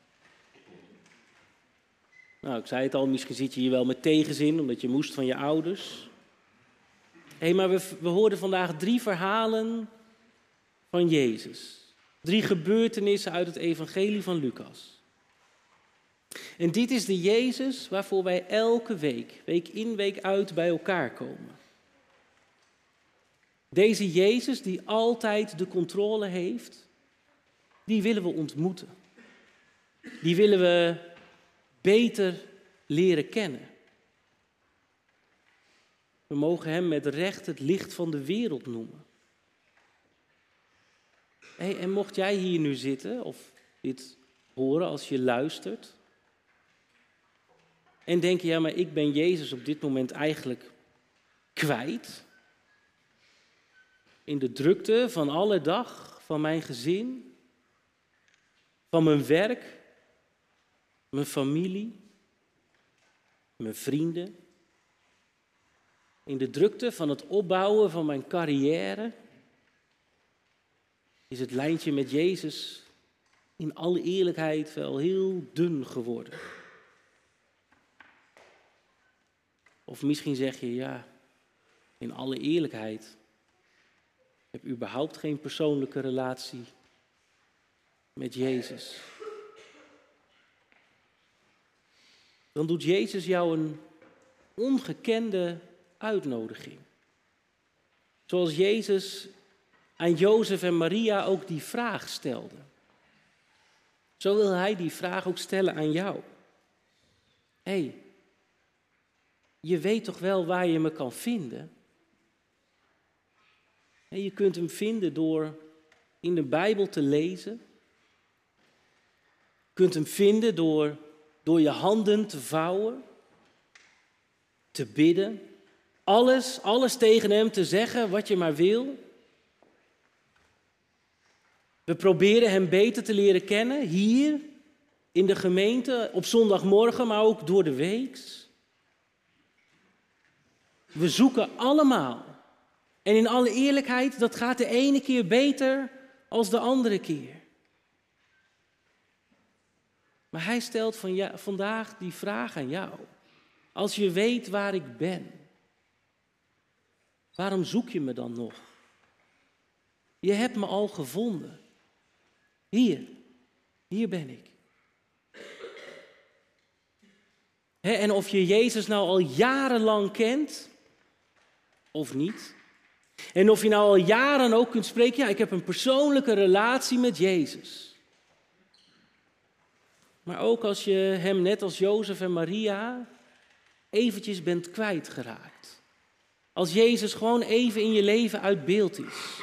Nou, ik zei het al, misschien zit je hier wel met tegenzin, omdat je moest van je ouders. Hé, hey, maar we, we hoorden vandaag drie verhalen van Jezus. Drie gebeurtenissen uit het evangelie van Lucas. En dit is de Jezus waarvoor wij elke week, week in, week uit bij elkaar komen. Deze Jezus die altijd de controle heeft, die willen we ontmoeten. Die willen we beter leren kennen. We mogen hem met recht het licht van de wereld noemen. Hey, en mocht jij hier nu zitten of dit horen als je luistert en denken, ja, maar ik ben Jezus op dit moment eigenlijk kwijt. In de drukte van alle dag, van mijn gezin, van mijn werk, mijn familie, mijn vrienden. In de drukte van het opbouwen van mijn carrière is het lijntje met Jezus in alle eerlijkheid wel heel dun geworden. Of misschien zeg je, ja, in alle eerlijkheid, ik heb überhaupt geen persoonlijke relatie met Jezus. Dan doet Jezus jou een ongekende uitnodiging. Zoals Jezus aan Jozef en Maria ook die vraag stelde. Zo wil hij die vraag ook stellen aan jou. Hé, hey, je weet toch wel waar je me kan vinden? En je kunt hem vinden door in de Bijbel te lezen. Je kunt hem vinden door, door je handen te vouwen, te bidden. Alles, alles tegen hem te zeggen wat je maar wil. We proberen hem beter te leren kennen, hier in de gemeente, op zondagmorgen, maar ook door de week. We zoeken allemaal. En in alle eerlijkheid, dat gaat de ene keer beter als de andere keer. Maar hij stelt van ja, vandaag die vraag aan jou. Als je weet waar ik ben, waarom zoek je me dan nog? Je hebt me al gevonden. Hier, hier ben ik. He, en of je Jezus nou al jarenlang kent, of niet. En of je nou al jaren ook kunt spreken, ja, ik heb een persoonlijke relatie met Jezus. Maar ook als je hem net als Jozef en Maria eventjes bent kwijtgeraakt. Als Jezus gewoon even in je leven uit beeld is.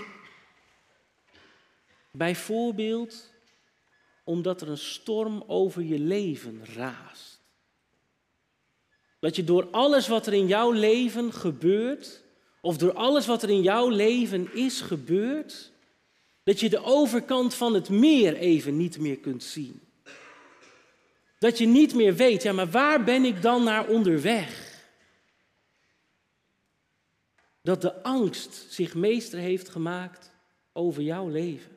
Bijvoorbeeld omdat er een storm over je leven raast. Dat je door alles wat er in jouw leven gebeurt, of door alles wat er in jouw leven is gebeurd, dat je de overkant van het meer even niet meer kunt zien. Dat je niet meer weet, ja, maar waar ben ik dan naar onderweg? Dat de angst zich meester heeft gemaakt over jouw leven.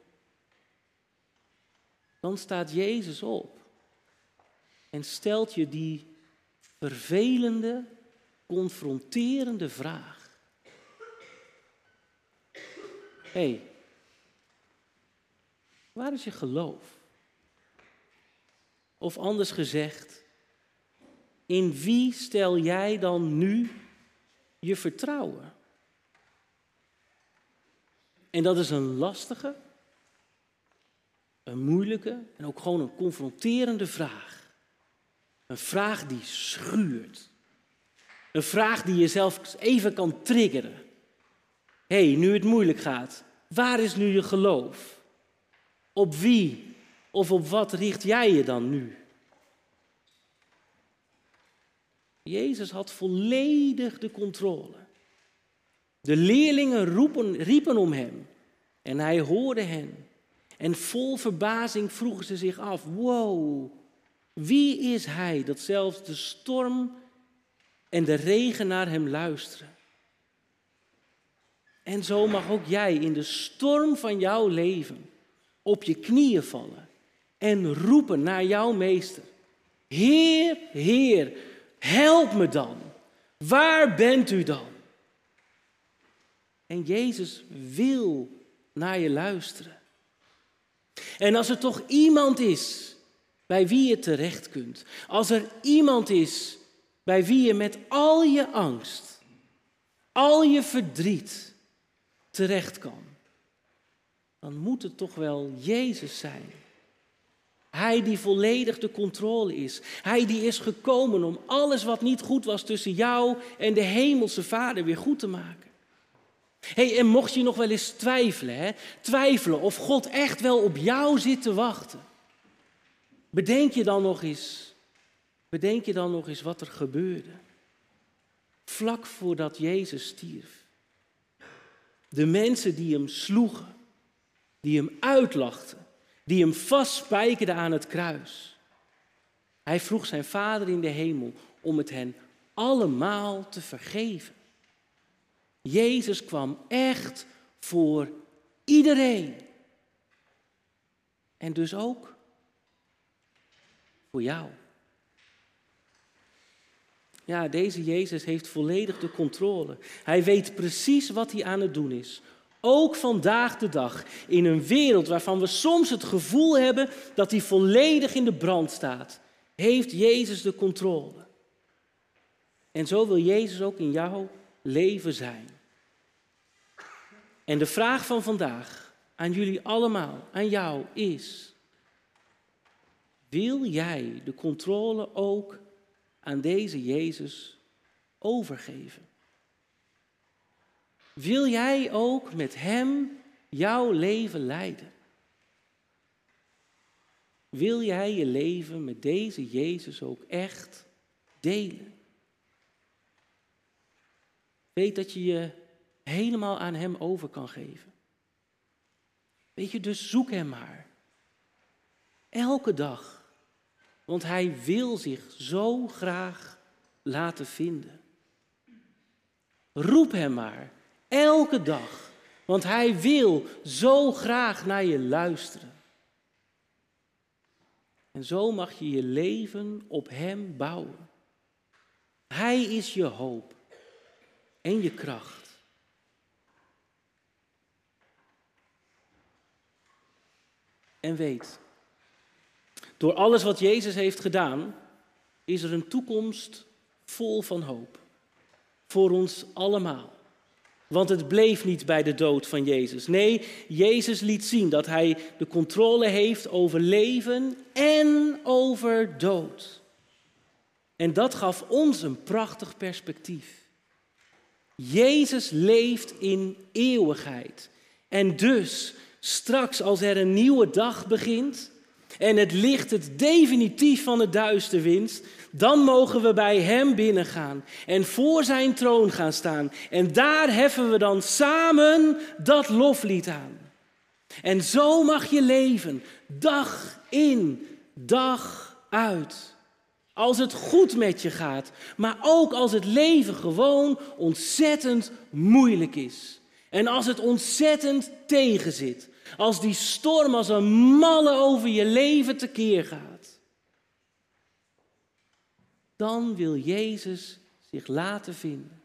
Dan staat Jezus op en stelt je die vervelende, confronterende vraag. Hé, hey, waar is je geloof? Of anders gezegd, in wie stel jij dan nu je vertrouwen? En dat is een lastige, een moeilijke en ook gewoon een confronterende vraag. Een vraag die schuurt. Een vraag die je zelf even kan triggeren. Hé, hey, nu het moeilijk gaat, waar is nu je geloof? Op wie of op wat richt jij je dan nu? Jezus had volledig de controle. De leerlingen roepen, riepen om hem. En hij hoorde hen. En vol verbazing vroegen ze zich af, wow, wie is hij dat zelfs de storm en de regen naar hem luisteren? En zo mag ook jij in de storm van jouw leven op je knieën vallen en roepen naar jouw meester. Heer, Heer, help me dan. Waar bent u dan? En Jezus wil naar je luisteren. En als er toch iemand is bij wie je terecht kunt, als er iemand is bij wie je met al je angst, al je verdriet terecht kan, dan moet het toch wel Jezus zijn. Hij die volledig de controle is. Hij die is gekomen om alles wat niet goed was tussen jou en de hemelse Vader weer goed te maken. Hey, en mocht je nog wel eens twijfelen, hè? twijfelen of God echt wel op jou zit te wachten. Bedenk je dan nog eens, bedenk je dan nog eens wat er gebeurde. Vlak voordat Jezus stierf. De mensen die hem sloegen, die hem uitlachten, die hem vastspijkerden aan het kruis. Hij vroeg zijn Vader in de hemel om het hen allemaal te vergeven. Jezus kwam echt voor iedereen. En dus ook voor jou. Ja, deze Jezus heeft volledig de controle. Hij weet precies wat hij aan het doen is. Ook vandaag de dag, in een wereld waarvan we soms het gevoel hebben dat hij volledig in de brand staat, heeft Jezus de controle. En zo wil Jezus ook in jouw leven zijn. En de vraag van vandaag aan jullie allemaal, aan jou, is: wil jij de controle ook aan deze Jezus overgeven? Wil jij ook met hem jouw leven leiden? Wil jij je leven met deze Jezus ook echt delen? Weet dat je je helemaal aan hem over kan geven. Weet je, dus zoek hem maar. Elke dag. Want hij wil zich zo graag laten vinden. Roep hem maar. Elke dag. Want hij wil zo graag naar je luisteren. En zo mag je je leven op hem bouwen. Hij is je hoop en je kracht. En weet, door alles wat Jezus heeft gedaan, is er een toekomst vol van hoop. Voor ons allemaal. Want het bleef niet bij de dood van Jezus. Nee, Jezus liet zien dat hij de controle heeft over leven en over dood. En dat gaf ons een prachtig perspectief. Jezus leeft in eeuwigheid. En dus, straks als er een nieuwe dag begint en het licht het definitief van het duister wint, dan mogen we bij hem binnengaan en voor zijn troon gaan staan. En daar heffen we dan samen dat loflied aan. En zo mag je leven, dag in, dag uit. Als het goed met je gaat, maar ook als het leven gewoon ontzettend moeilijk is. En als het ontzettend tegenzit. Als die storm als een malle over je leven tekeer gaat. Dan wil Jezus zich laten vinden.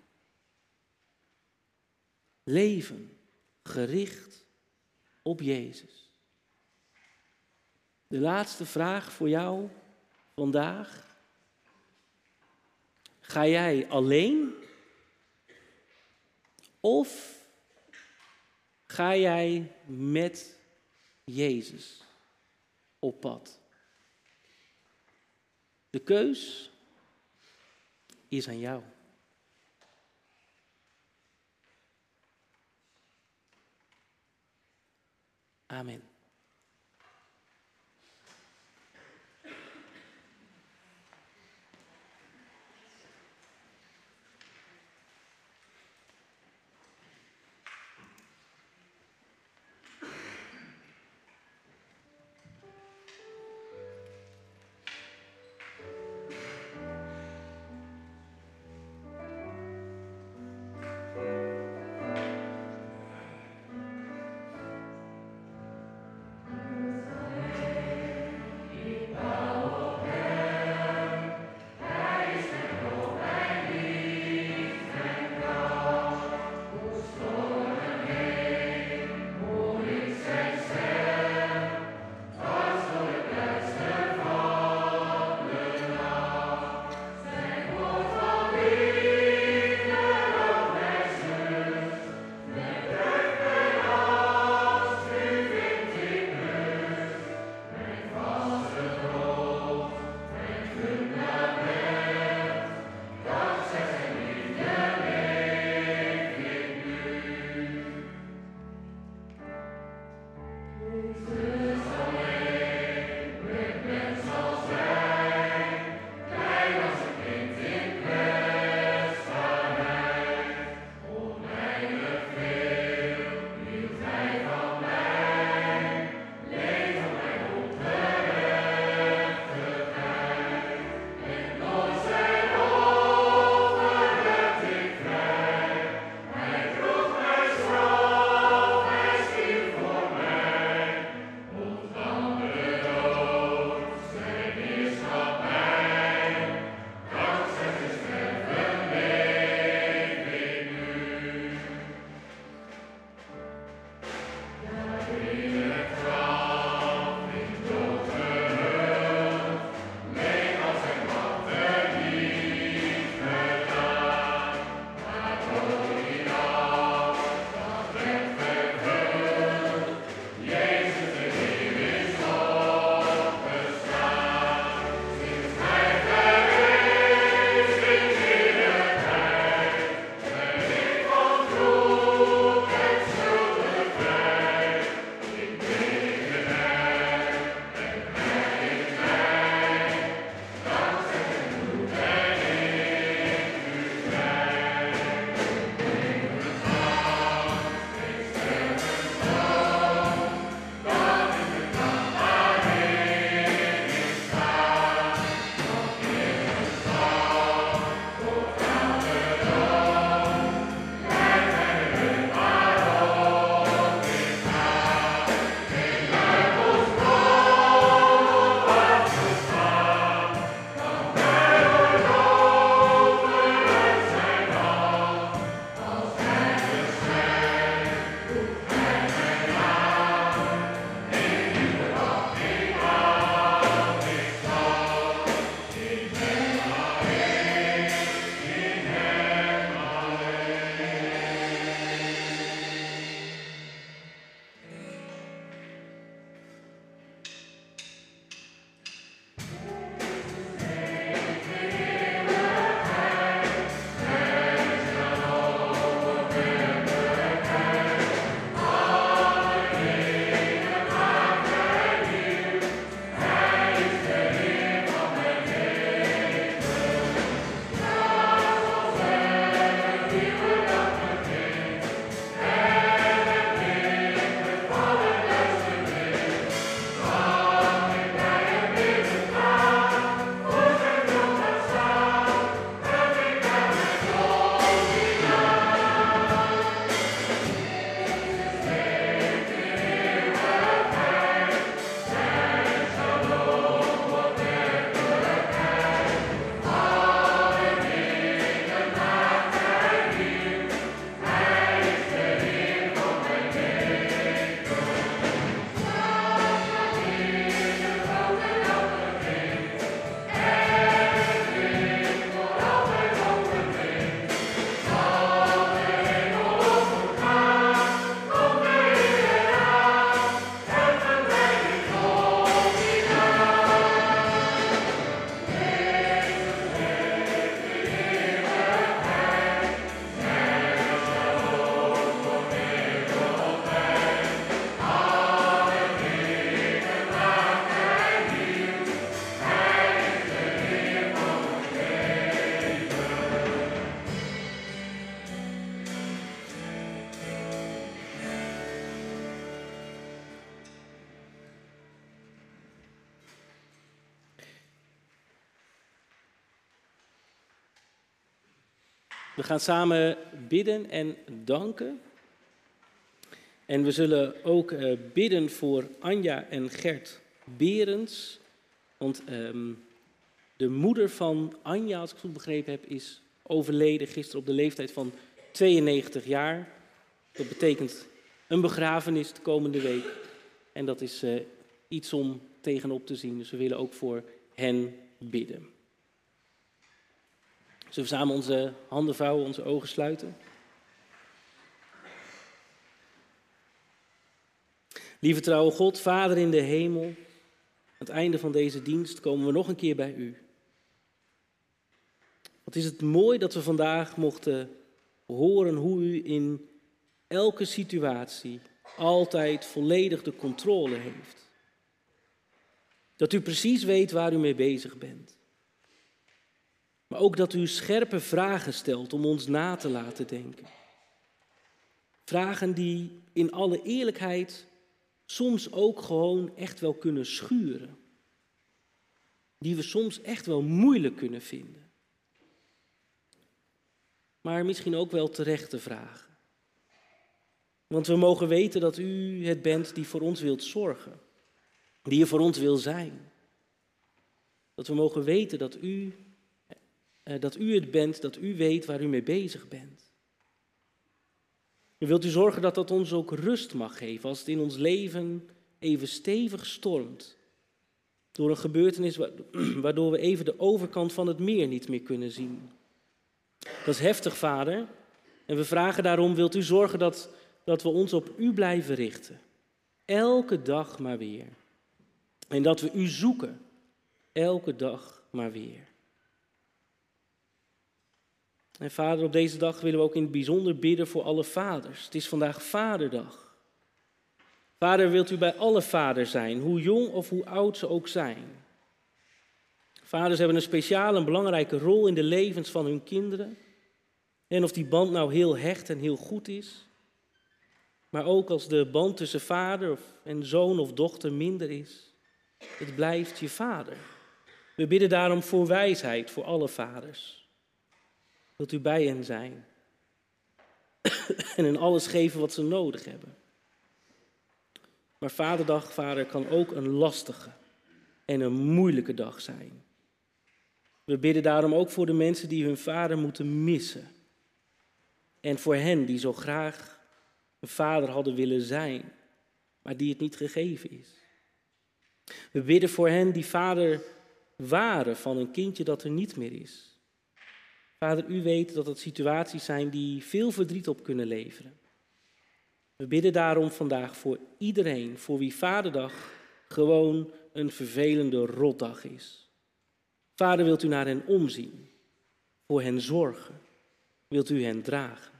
Leven gericht op Jezus. De laatste vraag voor jou vandaag. Ga jij alleen? Of ga jij met Jezus op pad? De keus is aan jou. Amen. We gaan samen bidden en danken. En we zullen ook uh, bidden voor Anja en Gert Berends. Want um, de moeder van Anja, als ik het goed begrepen heb, is overleden gisteren op de leeftijd van tweeënnegentig jaar. Dat betekent een begrafenis de komende week. En dat is uh, iets om tegenop te zien. Dus we willen ook voor hen bidden. Zullen we samen onze handen vouwen, onze ogen sluiten? Lieve trouwe God, Vader in de hemel, aan het einde van deze dienst komen we nog een keer bij u. Wat is het mooi dat we vandaag mochten horen hoe u in elke situatie altijd volledig de controle heeft. Dat u precies weet waar u mee bezig bent. Maar ook dat u scherpe vragen stelt om ons na te laten denken. Vragen die in alle eerlijkheid soms ook gewoon echt wel kunnen schuren. Die we soms echt wel moeilijk kunnen vinden. Maar misschien ook wel terechte vragen. Want we mogen weten dat u het bent die voor ons wilt zorgen. Die er voor ons wil zijn. Dat we mogen weten dat u, eh, dat u het bent, dat u weet waar u mee bezig bent. U wilt u zorgen dat dat ons ook rust mag geven als het in ons leven even stevig stormt. Door een gebeurtenis waardoor we even de overkant van het meer niet meer kunnen zien. Dat is heftig, Vader. En we vragen daarom, wilt u zorgen dat, dat we ons op u blijven richten. Elke dag maar weer. En dat we u zoeken. Elke dag maar weer. En Vader, op deze dag willen we ook in het bijzonder bidden voor alle vaders. Het is vandaag Vaderdag. Vader, wilt u bij alle vaders zijn, hoe jong of hoe oud ze ook zijn. Vaders hebben een speciale en belangrijke rol in de levens van hun kinderen. En of die band nou heel hecht en heel goed is. Maar ook als de band tussen vader en zoon of dochter minder is. Het blijft je vader. We bidden daarom voor wijsheid voor alle vaders. Wilt u bij hen zijn. En hen alles geven wat ze nodig hebben. Maar Vaderdag, Vader, kan ook een lastige en een moeilijke dag zijn. We bidden daarom ook voor de mensen die hun vader moeten missen. En voor hen die zo graag een vader hadden willen zijn, maar die het niet gegeven is. We bidden voor hen die vader waren van een kindje dat er niet meer is. Vader, u weet dat het situaties zijn die veel verdriet op kunnen leveren. We bidden daarom vandaag voor iedereen voor wie Vaderdag gewoon een vervelende rotdag is. Vader, wilt u naar hen omzien, voor hen zorgen, wilt u hen dragen.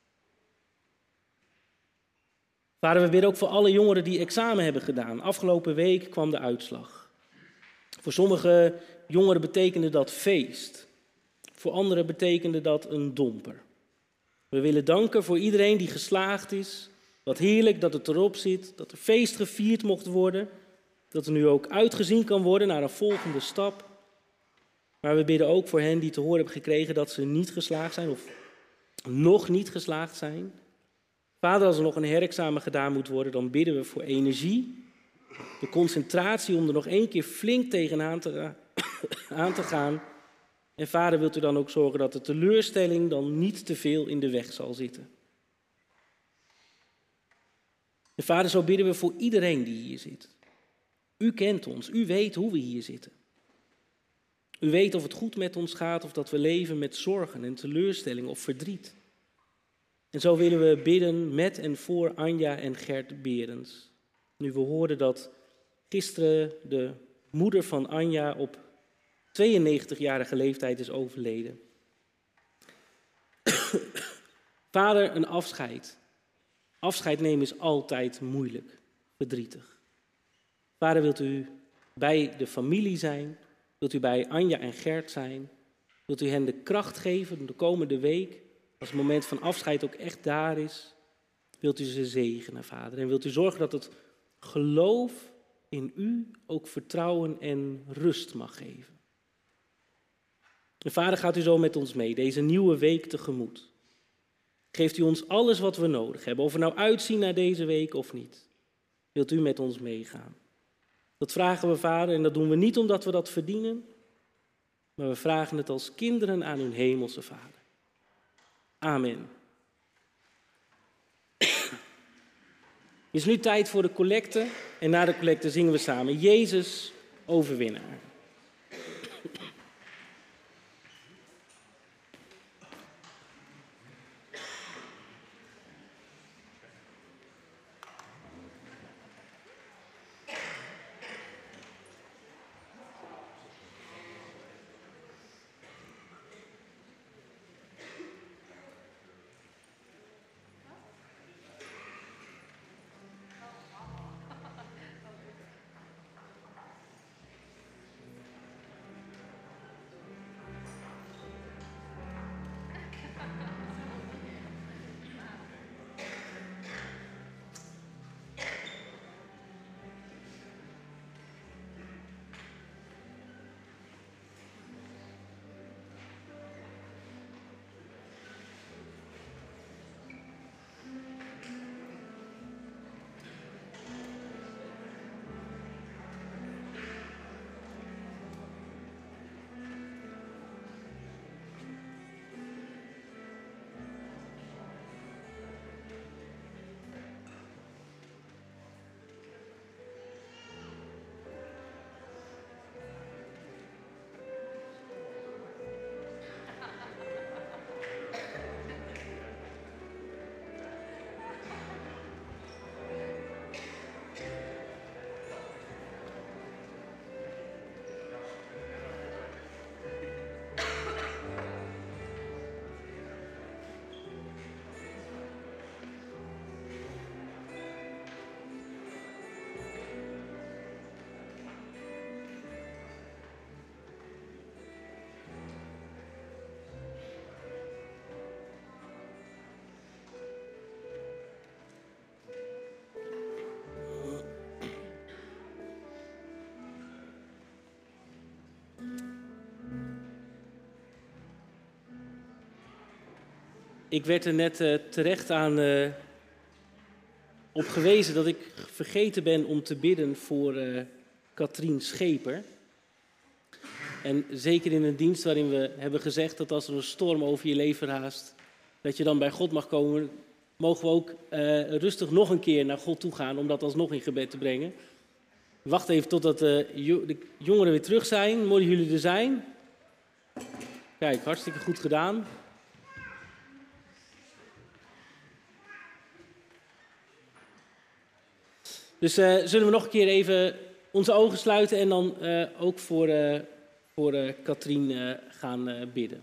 Vader, we bidden ook voor alle jongeren die examen hebben gedaan. Afgelopen week kwam de uitslag. Voor sommige jongeren betekende dat feest. Voor anderen betekende dat een domper. We willen danken voor iedereen die geslaagd is. Wat heerlijk dat het erop zit, dat er feest gevierd mocht worden. Dat er nu ook uitgezien kan worden naar een volgende stap. Maar we bidden ook voor hen die te horen hebben gekregen dat ze niet geslaagd zijn of nog niet geslaagd zijn. Vader, als er nog een herexamen gedaan moet worden, dan bidden we voor energie. De concentratie om er nog één keer flink tegenaan te, aan te gaan. En Vader, wilt u dan ook zorgen dat de teleurstelling dan niet te veel in de weg zal zitten. En Vader, zo bidden we voor iedereen die hier zit. U kent ons, u weet hoe we hier zitten. U weet of het goed met ons gaat of dat we leven met zorgen en teleurstelling of verdriet. En zo willen we bidden met en voor Anja en Gert Berends. Nu we hoorden dat gisteren de moeder van Anja op tweeënnegentigjarige leeftijd is overleden. Vader, een afscheid. Afscheid nemen is altijd moeilijk, verdrietig. Vader, wilt u bij de familie zijn? Wilt u bij Anja en Gert zijn? Wilt u hen de kracht geven de komende week, als het moment van afscheid ook echt daar is? Wilt u ze zegenen, Vader? En wilt u zorgen dat het geloof in u ook vertrouwen en rust mag geven? En Vader, gaat u zo met ons mee, deze nieuwe week tegemoet. Geeft u ons alles wat we nodig hebben, of we nou uitzien naar deze week of niet. Wilt u met ons meegaan? Dat vragen we, Vader, en dat doen we niet omdat we dat verdienen, maar we vragen het als kinderen aan hun hemelse Vader. Amen. Het is nu tijd voor de collecte en na de collecte zingen we samen Jezus, overwinnaar. Ik werd er net uh, terecht aan uh, op gewezen dat ik vergeten ben om te bidden voor uh, Katrien Scheper. En zeker in een dienst waarin we hebben gezegd dat als er een storm over je leven raast, dat je dan bij God mag komen, mogen we ook uh, rustig nog een keer naar God toe gaan om dat alsnog in gebed te brengen. Wacht even totdat uh, jo- de jongeren weer terug zijn. Mooi dat jullie er zijn. Kijk, hartstikke goed gedaan. Dus uh, zullen we nog een keer even onze ogen sluiten en dan uh, ook voor, uh, voor uh, Katrien uh, gaan uh, bidden.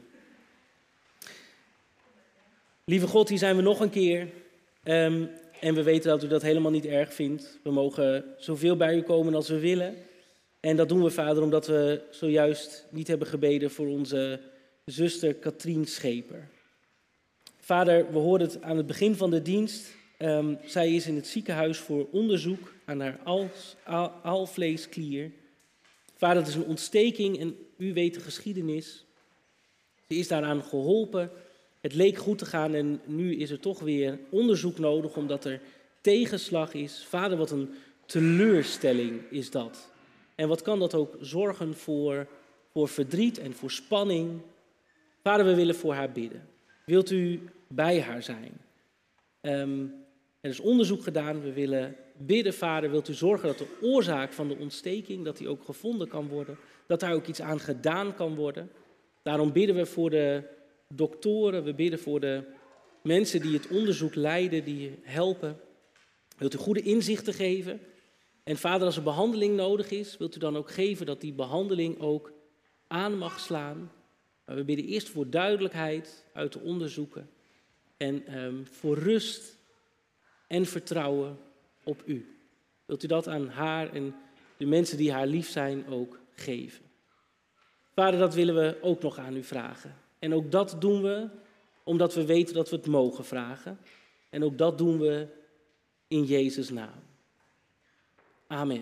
Lieve God, hier zijn we nog een keer. Um, en we weten dat u dat helemaal niet erg vindt. We mogen zoveel bij u komen als we willen. En dat doen we, Vader, omdat we zojuist niet hebben gebeden voor onze zuster Katrien Scheper. Vader, we hoorden het aan het begin van de dienst. Um, zij is in het ziekenhuis voor onderzoek aan haar als, al, alvleesklier. Vader, het is een ontsteking en u weet de geschiedenis. Ze is daaraan geholpen. Het leek goed te gaan en nu is er toch weer onderzoek nodig omdat er tegenslag is. Vader, wat een teleurstelling is dat. En wat kan dat ook zorgen voor, voor verdriet en voor spanning. Vader, we willen voor haar bidden. Wilt u bij haar zijn? Um, er is onderzoek gedaan. We willen bidden, Vader, wilt u zorgen dat de oorzaak van de ontsteking, dat die ook gevonden kan worden. Dat daar ook iets aan gedaan kan worden. Daarom bidden we voor de doktoren, we bidden voor de mensen die het onderzoek leiden, die helpen. Wilt u goede inzichten geven? En Vader, als er behandeling nodig is, wilt u dan ook geven dat die behandeling ook aan mag slaan. Maar we bidden eerst voor duidelijkheid uit de onderzoeken. En um, voor rust en vertrouwen op u. Wilt u dat aan haar en de mensen die haar lief zijn ook geven? Vader, dat willen we ook nog aan u vragen. En ook dat doen we omdat we weten dat we het mogen vragen. En ook dat doen we in Jezus' naam. Amen.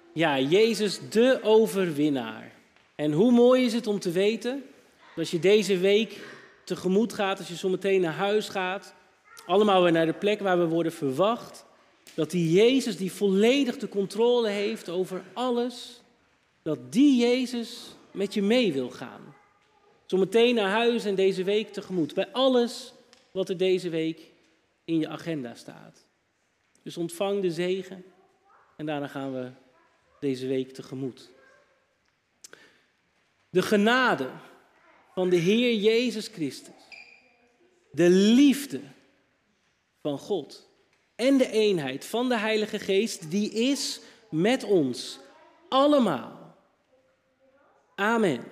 Ja, Jezus de overwinnaar. En hoe mooi is het om te weten, dat als je deze week tegemoet gaat, als je zo meteen naar huis gaat, allemaal weer naar de plek waar we worden verwacht, dat die Jezus die volledig de controle heeft over alles, dat die Jezus met je mee wil gaan. Zometeen naar huis en deze week tegemoet, bij alles wat er deze week in je agenda staat. Dus ontvang de zegen en daarna gaan we deze week tegemoet. De genade van de Heer Jezus Christus, de liefde van God en de eenheid van de Heilige Geest, die is met ons allemaal. Amen.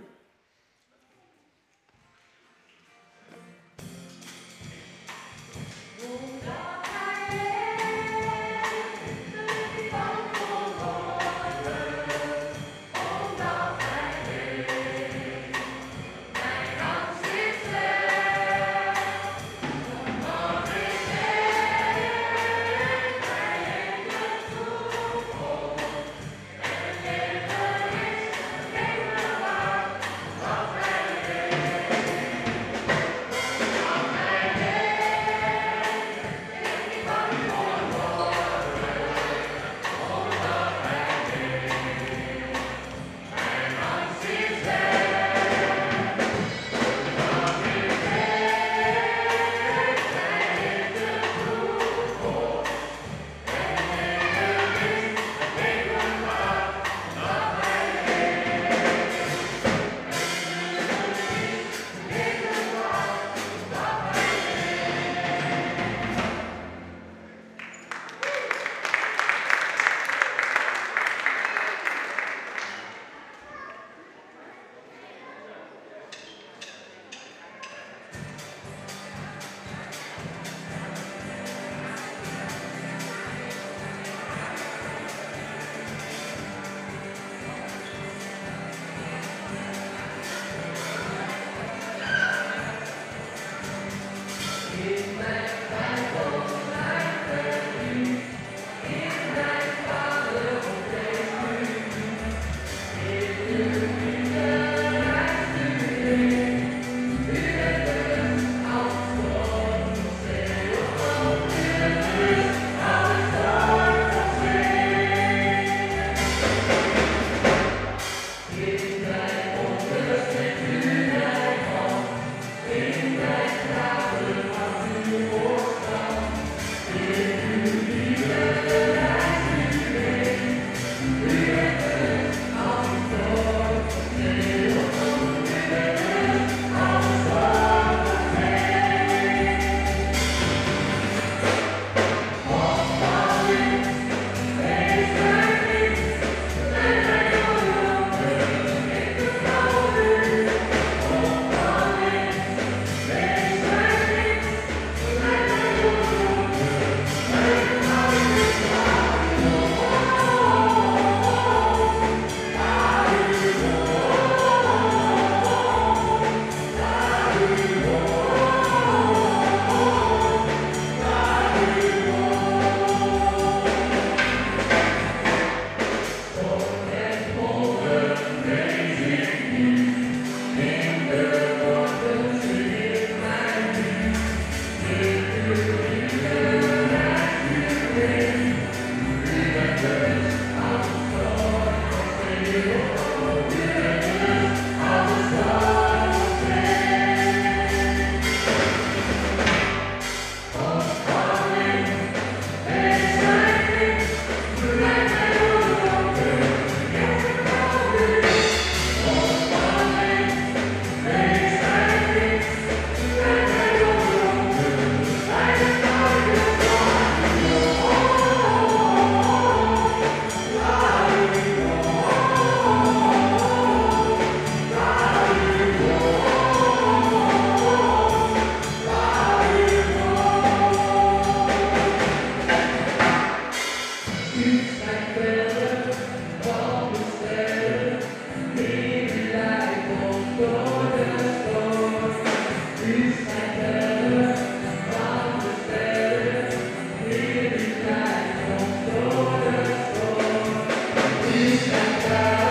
lief en trouw.